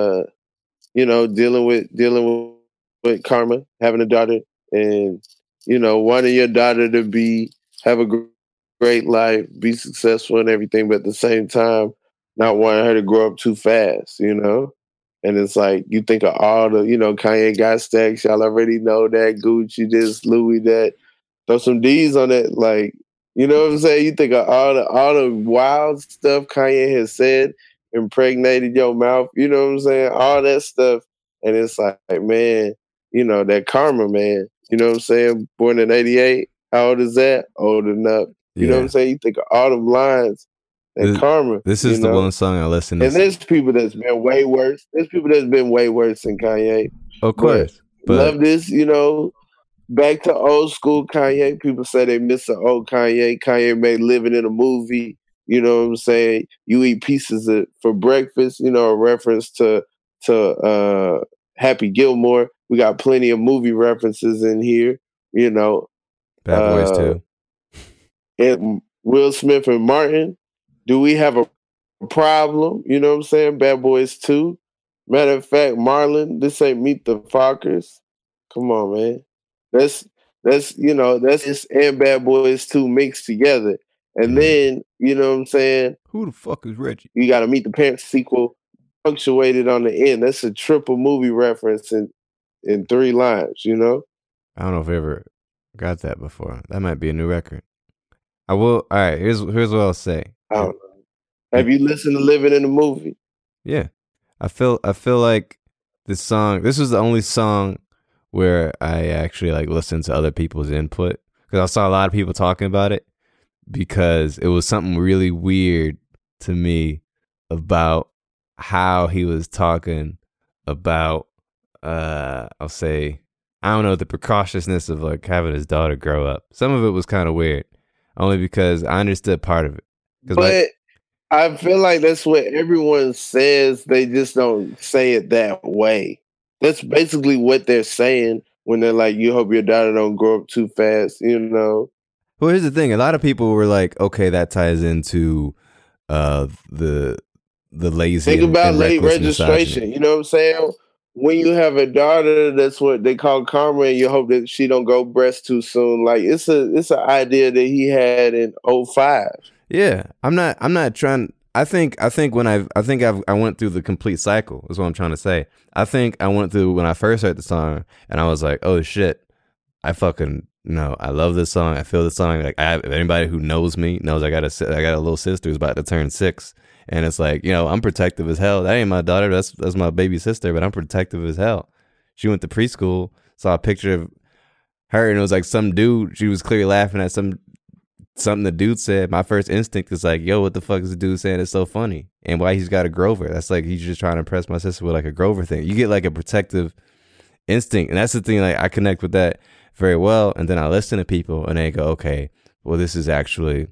C: dealing with karma, having a daughter, and wanting your daughter to have a great life, be successful and everything, but at the same time not wanting her to grow up too fast, And it's like, you think of all the, Kanye got stacks. Y'all already know that. Gucci this, Louis that. Throw some D's on it. Like, you know what I'm saying? You think of all the wild stuff Kanye has said, impregnated your mouth. You know what I'm saying? All that stuff. And it's like, man, that karma, man. You know what I'm saying? Born in 88. How old is that? Old enough. You know what I'm saying? You think of all them lines. And karma.
D: This is the one song I listen to.
C: And there's people that's been way worse. There's people that's been way worse than Kanye.
D: Of course.
C: But love this, back to old school Kanye. People say they miss the old Kanye. Kanye made living in a movie. You know what I'm saying? You eat pieces for breakfast, a reference to Happy Gilmore. We got plenty of movie references in here,
D: Bad Boys too.
C: And Will Smith and Martin. Do we have a Problem. You know what I'm saying? Bad Boys 2. Matter of fact, Marlon, this ain't Meet the Fockers. Come on, man. That's that's this and Bad Boys 2 mixed together. And then, you know what I'm saying?
D: Who the fuck is Reggie?
C: You got to Meet the Parents sequel punctuated on the end. That's a triple movie reference in 3 lines, you know?
D: I don't know if I ever got that before. That might be a new record. I will. All right, here's what I'll say.
C: I don't know. Have you listened to Living in the Movie?
D: Yeah. I feel like this was the only song where I actually like listened to other people's input, because I saw a lot of people talking about it, because it was something really weird to me about how he was talking about I'll say, I don't know, the precautiousness of like having his daughter grow up. Some of it was kind of weird, only because I understood part of it.
C: But I feel like that's what everyone says. They just don't say it that way. That's basically what they're saying when they're like, you hope your daughter don't grow up too fast, you know?
D: Well, here's the thing. A lot of people were like, okay, that ties into the lazy
C: Think about
D: and
C: late
D: reckless
C: registration.
D: misogyny.
C: You know what I'm saying? When you have a daughter, that's what they call karma, and you hope that she don't go breast too soon. Like it's an idea that he had in 05.
D: Yeah, I'm not trying. I think when I went through the complete cycle is what I'm trying to say. I think I went through when I first heard the song and I was like, oh shit, I fucking I love this song. I feel this song. Like anybody who knows me knows I got a little sister who's about to turn 6, and it's like, I'm protective as hell. That ain't my daughter. That's my baby sister, but I'm protective as hell. She went to preschool, saw a picture of her, and it was like some dude. She was clearly laughing at something the dude said. My first instinct is like, yo, what the fuck is the dude saying? It's so funny. And why he's got a Grover? That's like, he's just trying to impress my sister with like a Grover thing. You get like a protective instinct. And that's the thing, like I connect with that very well. And then I listen to people and they go, okay, well, this is actually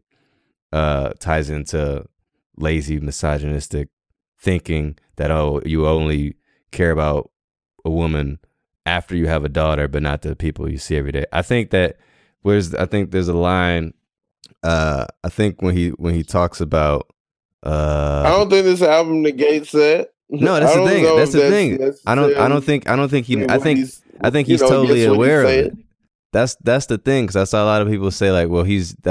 D: ties into lazy, misogynistic thinking that, oh, you only care about a woman after you have a daughter, but not the people you see every day. I think that I think there's a line. I think when he talks about
C: I don't think this album negates that.
D: No, that's the thing. That's the thing. I don't think he's totally aware of it. That's the thing, because I saw a lot of people say like, well,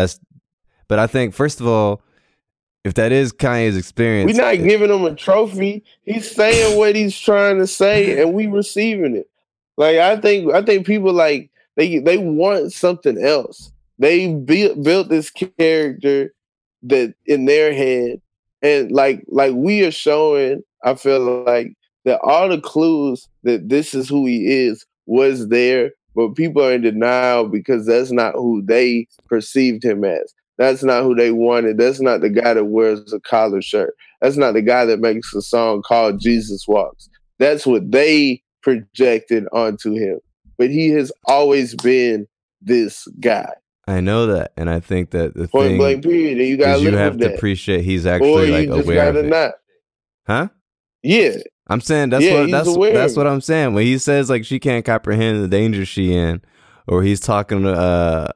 D: but I think, first of all, if that is Kanye's experience,
C: we're not giving him a trophy. He's saying what he's trying to say, and we receiving it. Like I think people like they want something else. They built this character that in their head, and like we are showing. I feel like that all the clues that this is who he is was there, but people are in denial because that's not who they perceived him as. That's not who they wanted. That's not the guy that wears a collar shirt. That's not the guy that makes a song called Jesus Walks. That's what they projected onto him. But he has always been this guy.
D: I know that, and I think that the
C: point
D: thing
C: blank period, and
D: you have to appreciate he's actually like aware of it.
C: Not.
D: Huh?
C: Yeah.
D: I'm saying that's what I'm saying. When he says like she can't comprehend the danger she in, or he's talking about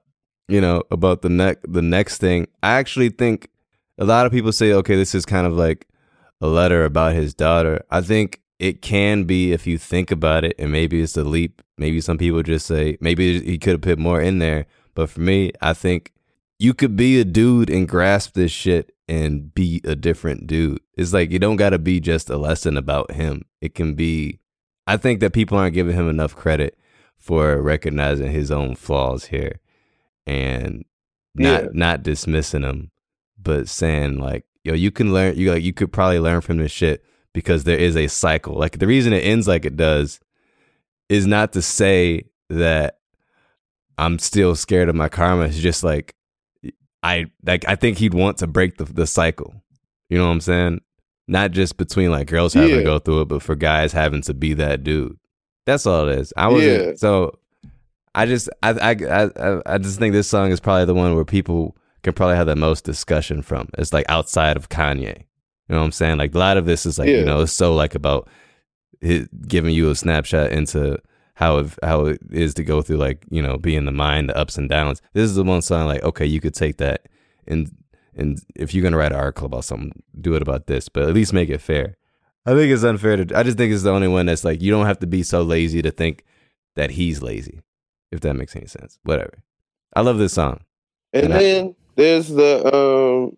D: the next thing. I actually think a lot of people say, okay, this is kind of like a letter about his daughter. I think it can be if you think about it, and maybe it's a leap. Maybe some people just say maybe he could have put more in there. But for me, I think you could be a dude and grasp this shit and be a different dude. It's like you don't got to be just a lesson about him. It can be, I think that people aren't giving him enough credit for recognizing his own flaws here and not dismissing them, but saying like, yo, you can learn, you could probably learn from this shit, because there is a cycle. Like the reason it ends like it does is not to say that I'm still scared of my karma. It's just like, I think he'd want to break the cycle. You know what I'm saying? Not just between like girls having to go through it, but for guys having to be that dude. That's all it is. So I just think this song is probably the one where people can probably have the most discussion from. It's like outside of Kanye. You know what I'm saying? Like a lot of this is like, it's so like about giving you a snapshot into how it is to go through, like, be in the mind, the ups and downs. This is the one song like, okay, you could take that and And if you're gonna write an article about something, do it about this, but at least make it fair. I think it's unfair I just think it's the only one that's like, you don't have to be so lazy to think that he's lazy, if that makes any sense. Whatever. I love this song.
C: And then there's the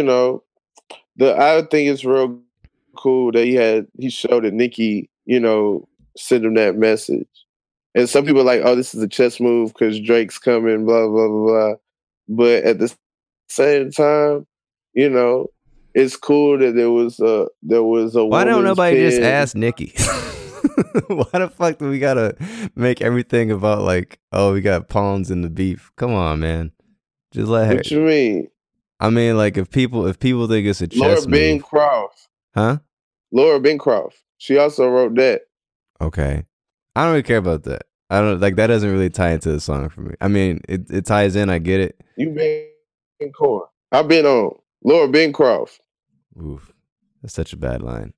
C: I think it's real cool that he showed that Nicki, sent him that message. And some people are like, oh, this is a chess move because Drake's coming, blah, blah, blah, blah. But at the same time, it's cool that there was a
D: Why don't nobody
C: pen.
D: just ask Nicki? Why the fuck do we gotta make everything about like, oh, we got pawns in the beef? Come on, man. Just let her.
C: What you mean?
D: I mean, like if people think it's a chess
C: Laura
D: move.
C: Bancroft.
D: Huh?
C: Laura Bancroft. She also wrote that.
D: Okay. I don't really care about that. I don't like that doesn't really tie into the song for me. I mean, it ties in, I get it.
C: You been corn. I've been on Laura Bancroft.
D: Oof. That's such a bad line.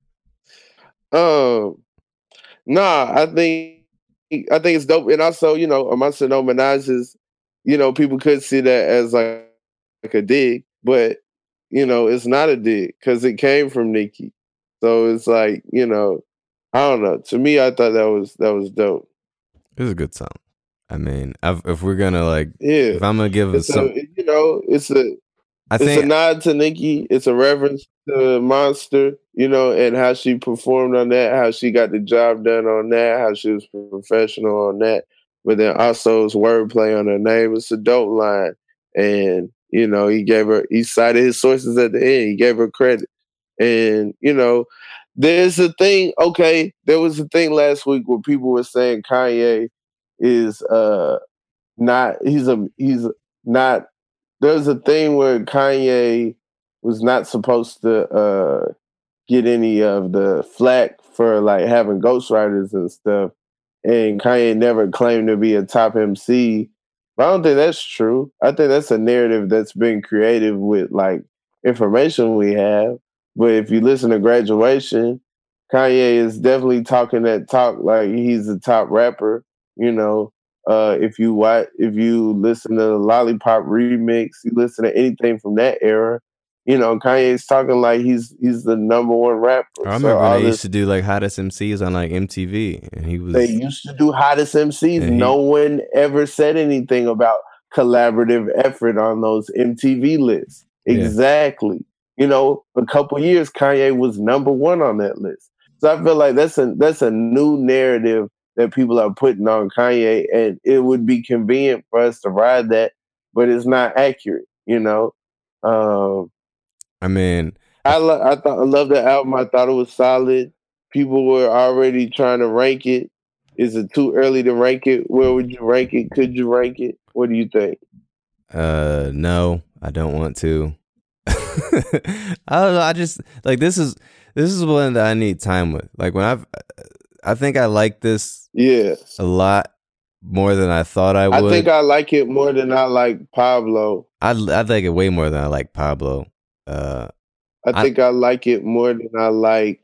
C: Nah, I think it's dope. And also, amongst the no menages, people could see that as like a dig, but it's not a dig because it came from Nicki. So it's like, I don't know. To me, I thought that was dope.
D: It was a good song. I mean, if we're gonna if I'm gonna give
C: it's
D: I
C: it's
D: think
C: a nod to Nicki. It's a reference to Monster, and how she performed on that, how she got the job done on that, how she was professional on that. But then also his wordplay on her name. It's a dope line. And, he cited his sources at the end. He gave her credit. And, there's a thing, there was a thing last week where people were saying Kanye is there's a thing where Kanye was not supposed to get any of the flack for like having ghostwriters and stuff. And Kanye never claimed to be a top MC. But I don't think that's true. I think that's a narrative that's been created with like information we have. But if you listen to Graduation, Kanye is definitely talking that talk like he's the top rapper, if you listen to the Lollipop remix, you listen to anything from that era, Kanye's talking like he's the number one rapper.
D: I remember they used to do like hottest MCs on like MTV, and
C: they used to do hottest MCs. No one ever said anything about collaborative effort on those MTV lists.
D: Yeah.
C: Exactly. A couple years Kanye was number one on that list. So I feel like that's a new narrative that people are putting on Kanye, and it would be convenient for us to ride that, but it's not accurate,
D: I mean,
C: I love the album. I thought it was solid. People were already trying to rank it. Is it too early to rank it? Where would you rank it? Could you rank it? What do you think?
D: No, I don't want to. I don't know. I just like this is one that I need time with. Like when I think I like this a lot more than I thought I would.
C: I think I like it more than I like Pablo.
D: I like it way more than I like Pablo.
C: I think I like it more than I like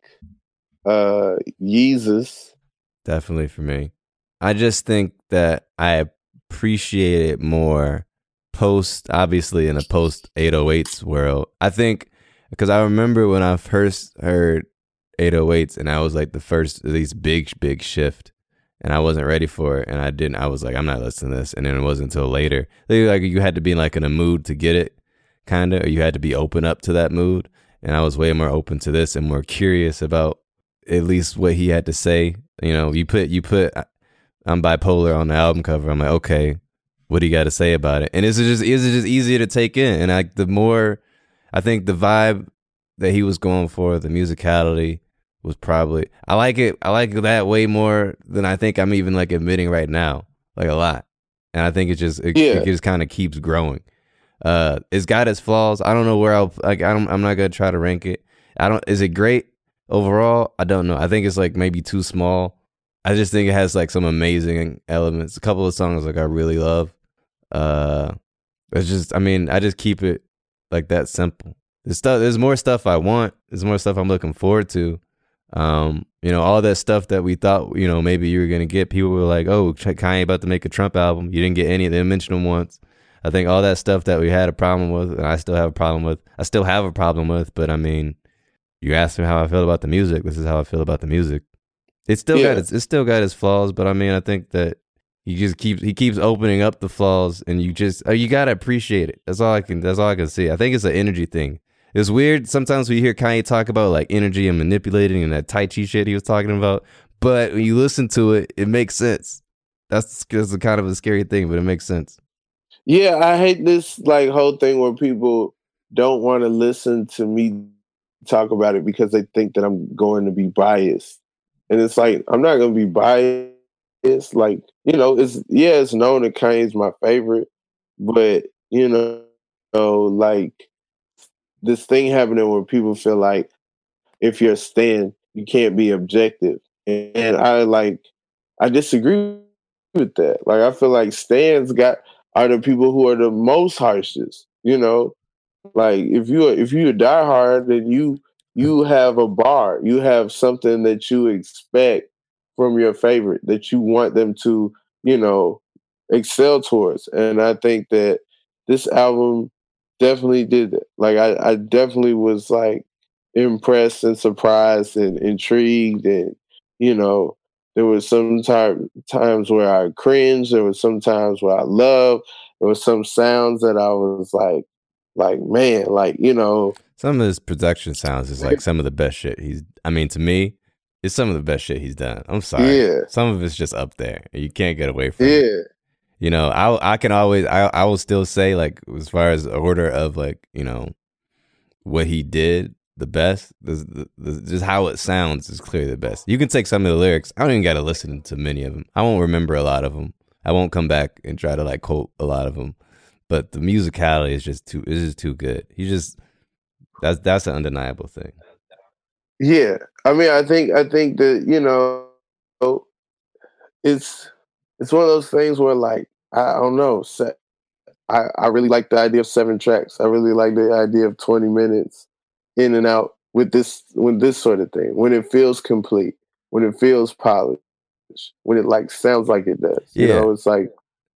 C: Yeezus.
D: Definitely for me. I just think that I appreciate it more obviously in a post 808s world. I think because I remember when I first heard 808s and I was like the first of these big shift and I wasn't ready for it, and I was like, I'm not listening to this. And then it wasn't until later. Like you had to be like in a mood to get it, kind of, or you had to be open up to that mood. And I was way more open to this and more curious about at least what he had to say. You put I'm bipolar on the album cover. I'm like, okay, what do you got to say about it? And is it just easier to take in? And I think the vibe that he was going for, the musicality was probably, I like that way more than I think I'm even like admitting right now, like a lot. And I think it just kind of keeps growing. It's got its flaws. I don't know where I'm not gonna try to rank it. Is it great overall? I don't know. I think it's like maybe too small. I just think it has like some amazing elements. A couple of songs like I really love. It's just, I just keep it like that simple. There's more stuff I want. There's more stuff I'm looking forward to. All that stuff that we thought, maybe you were gonna get. People were like, "Oh, Kanye about to make a Trump album." You didn't get any. They didn't mention them once. I think all that stuff that we had a problem with, and I still have a problem with. But I mean, you asked me how I feel about the music. This is how I feel about the music. It's still got its flaws, but I mean, I think that he keeps opening up the flaws, and you gotta appreciate it. That's all I can see. I think it's an energy thing. It's weird. Sometimes we hear Kanye talk about like energy and manipulating and that Tai Chi shit he was talking about. But when you listen to it, it makes sense. That's a kind of a scary thing, but it makes sense.
C: Yeah, I hate this like whole thing where people don't want to listen to me talk about it because they think that I'm going to be biased. And it's like, I'm not going to be biased. Like, it's known that Kanye's my favorite, but like this thing happening where people feel like if you're a stan, you can't be objective. And I disagree with that. Like, I feel like stans are the people who are the most harshest, Like if you're a diehard, then you have a bar. You have something that you expect from your favorite that you want them to, excel towards. And I think that this album definitely did that. Like I definitely was like impressed and surprised and intrigued, and there was some times where I cringed. There was some times where I loved. There was some sounds that I was like man,
D: some of his production sounds is like some of the best shit to me, it's some of the best shit he's done. I'm sorry.
C: Yeah.
D: Some of it's just up there. You can't get away from it. I will still say, like, as far as order of like, what he did the best, just how it sounds is clearly the best. You can take some of the lyrics. I don't even got to listen to many of them. I won't remember a lot of them. I won't come back and try to like quote a lot of them. But the musicality is just too good. That's an undeniable thing.
C: Yeah, I mean, I think that it's one of those things where like I don't know. I really like the idea of 7 tracks. I really like the idea of 20 minutes in and out with this sort of thing. When it feels complete, when it feels polished, when it like sounds like it does. It's like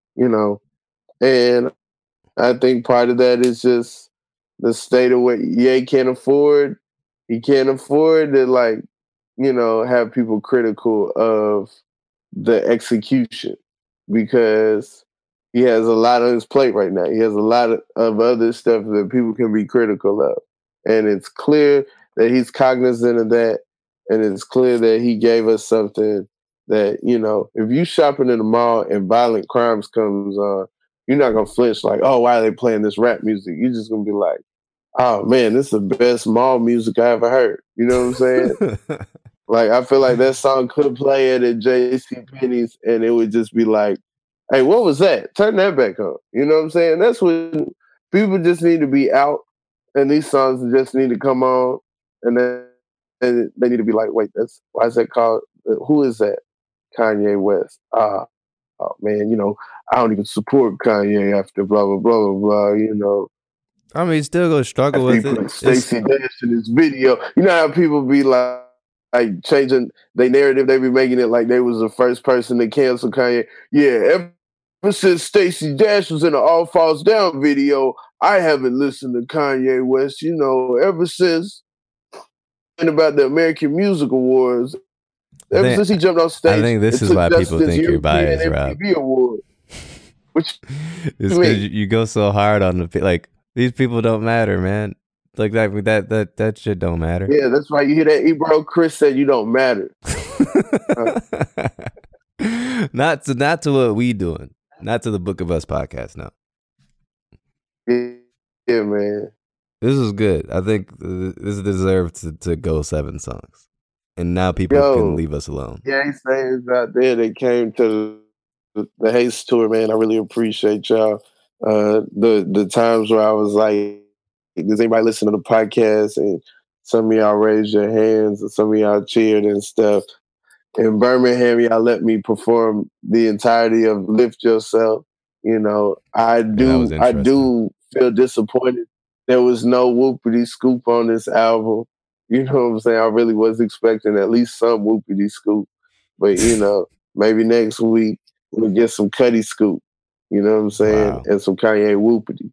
C: and I think part of that is just the state of what Ye can't afford. He can't afford to have people critical of the execution because he has a lot on his plate right now. He has a lot of other stuff that people can be critical of. And it's clear that he's cognizant of that. And it's clear that he gave us something that, if you shopping in the mall and Violent Crimes comes on, you're not going to flinch like, oh, why are they playing this rap music? You're just going to be like, oh, man, this is the best mall music I ever heard. You know what I'm saying? Like, I feel like that song could play it at JCPenney's and it would just be like, hey, what was that? Turn that back on. You know what I'm saying? That's when people just need to be out and these songs just need to come on and then they need to be like, wait, why is that called? Who is that? Kanye West. Oh, man, I don't even support Kanye after blah, blah, blah, blah, blah,
D: I mean, he's still going to struggle with it.
C: Stacey Dash in this video. You know how people be like changing their narrative? They be making it like they was the first person to cancel Kanye. Yeah, ever since Stacey Dash was in the All Falls Down video, I haven't listened to Kanye West, ever since about the American Music Awards. Ever since he jumped on stage.
D: I think this is why people think you're biased, Rob.
C: Which
D: it's because you go so hard on like these people don't matter, man. Like that shit don't matter.
C: Yeah, that's why you hear that Ebro Chris said you don't matter.
D: Not to what we doing. Not to the Book of Us podcast, no.
C: Yeah, man.
D: This is good. I think this deserved to go 7 songs. And now people can leave us alone.
C: Yeah, he's saying out there that came to the Haste tour, man. I really appreciate y'all. The times where I was like, does anybody listen to the podcast? And some of y'all raised your hands and some of y'all cheered and stuff. In Birmingham, y'all let me perform the entirety of Lift Yourself. I do feel disappointed. There was no whoopity scoop on this album. You know what I'm saying? I really was expecting at least some whoopity scoop. But, maybe next week we'll get some Cuddy scoop. You know what I'm saying?
D: Wow.
C: And some Kanye whoopity.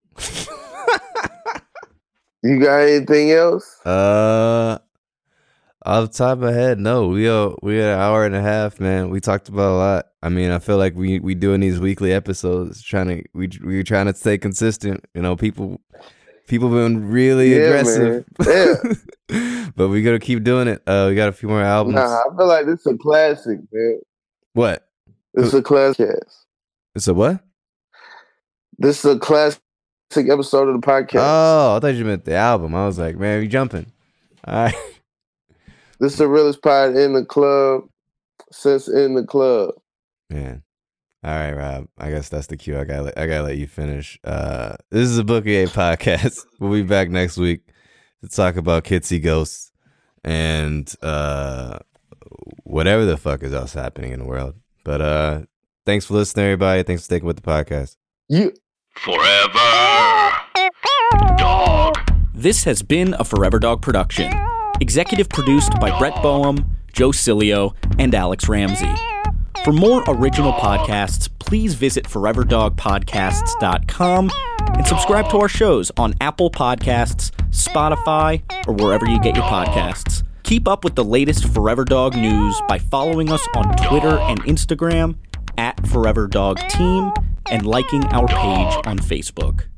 C: You got anything else?
D: Off the top of my head, no. We had an hour and a half, man. We talked about a lot. I mean, I feel like we doing these weekly episodes, we're trying to stay consistent. You know, people been really aggressive.
C: Yeah.
D: But we gotta keep doing it. We got a few more albums.
C: Nah, I feel like this is a classic, man.
D: What?
C: This is a classic.
D: It's a what?
C: This is a classic episode of the podcast.
D: Oh, I thought you meant the album. I was like, man, you jumping. All right.
C: This is the realest pod in the club since in the club.
D: Man. All right, Rob. I guess that's the cue. I gotta let you finish. This is a Bookie A podcast. We'll be back next week to talk about Kitsy Ghosts and whatever the fuck is else happening in the world. But thanks for listening, everybody. Thanks for sticking with the podcast.
A: Forever Dog.
E: This has been a Forever Dog production. Executive produced by Brett Boehm, Joe Cilio, and Alex Ramsey. For more original podcasts, please visit foreverdogpodcasts.com and subscribe to our shows on Apple Podcasts, Spotify, or wherever you get your podcasts. Keep up with the latest Forever Dog news by following us on Twitter and Instagram @ForeverDogTeam and liking our page on Facebook.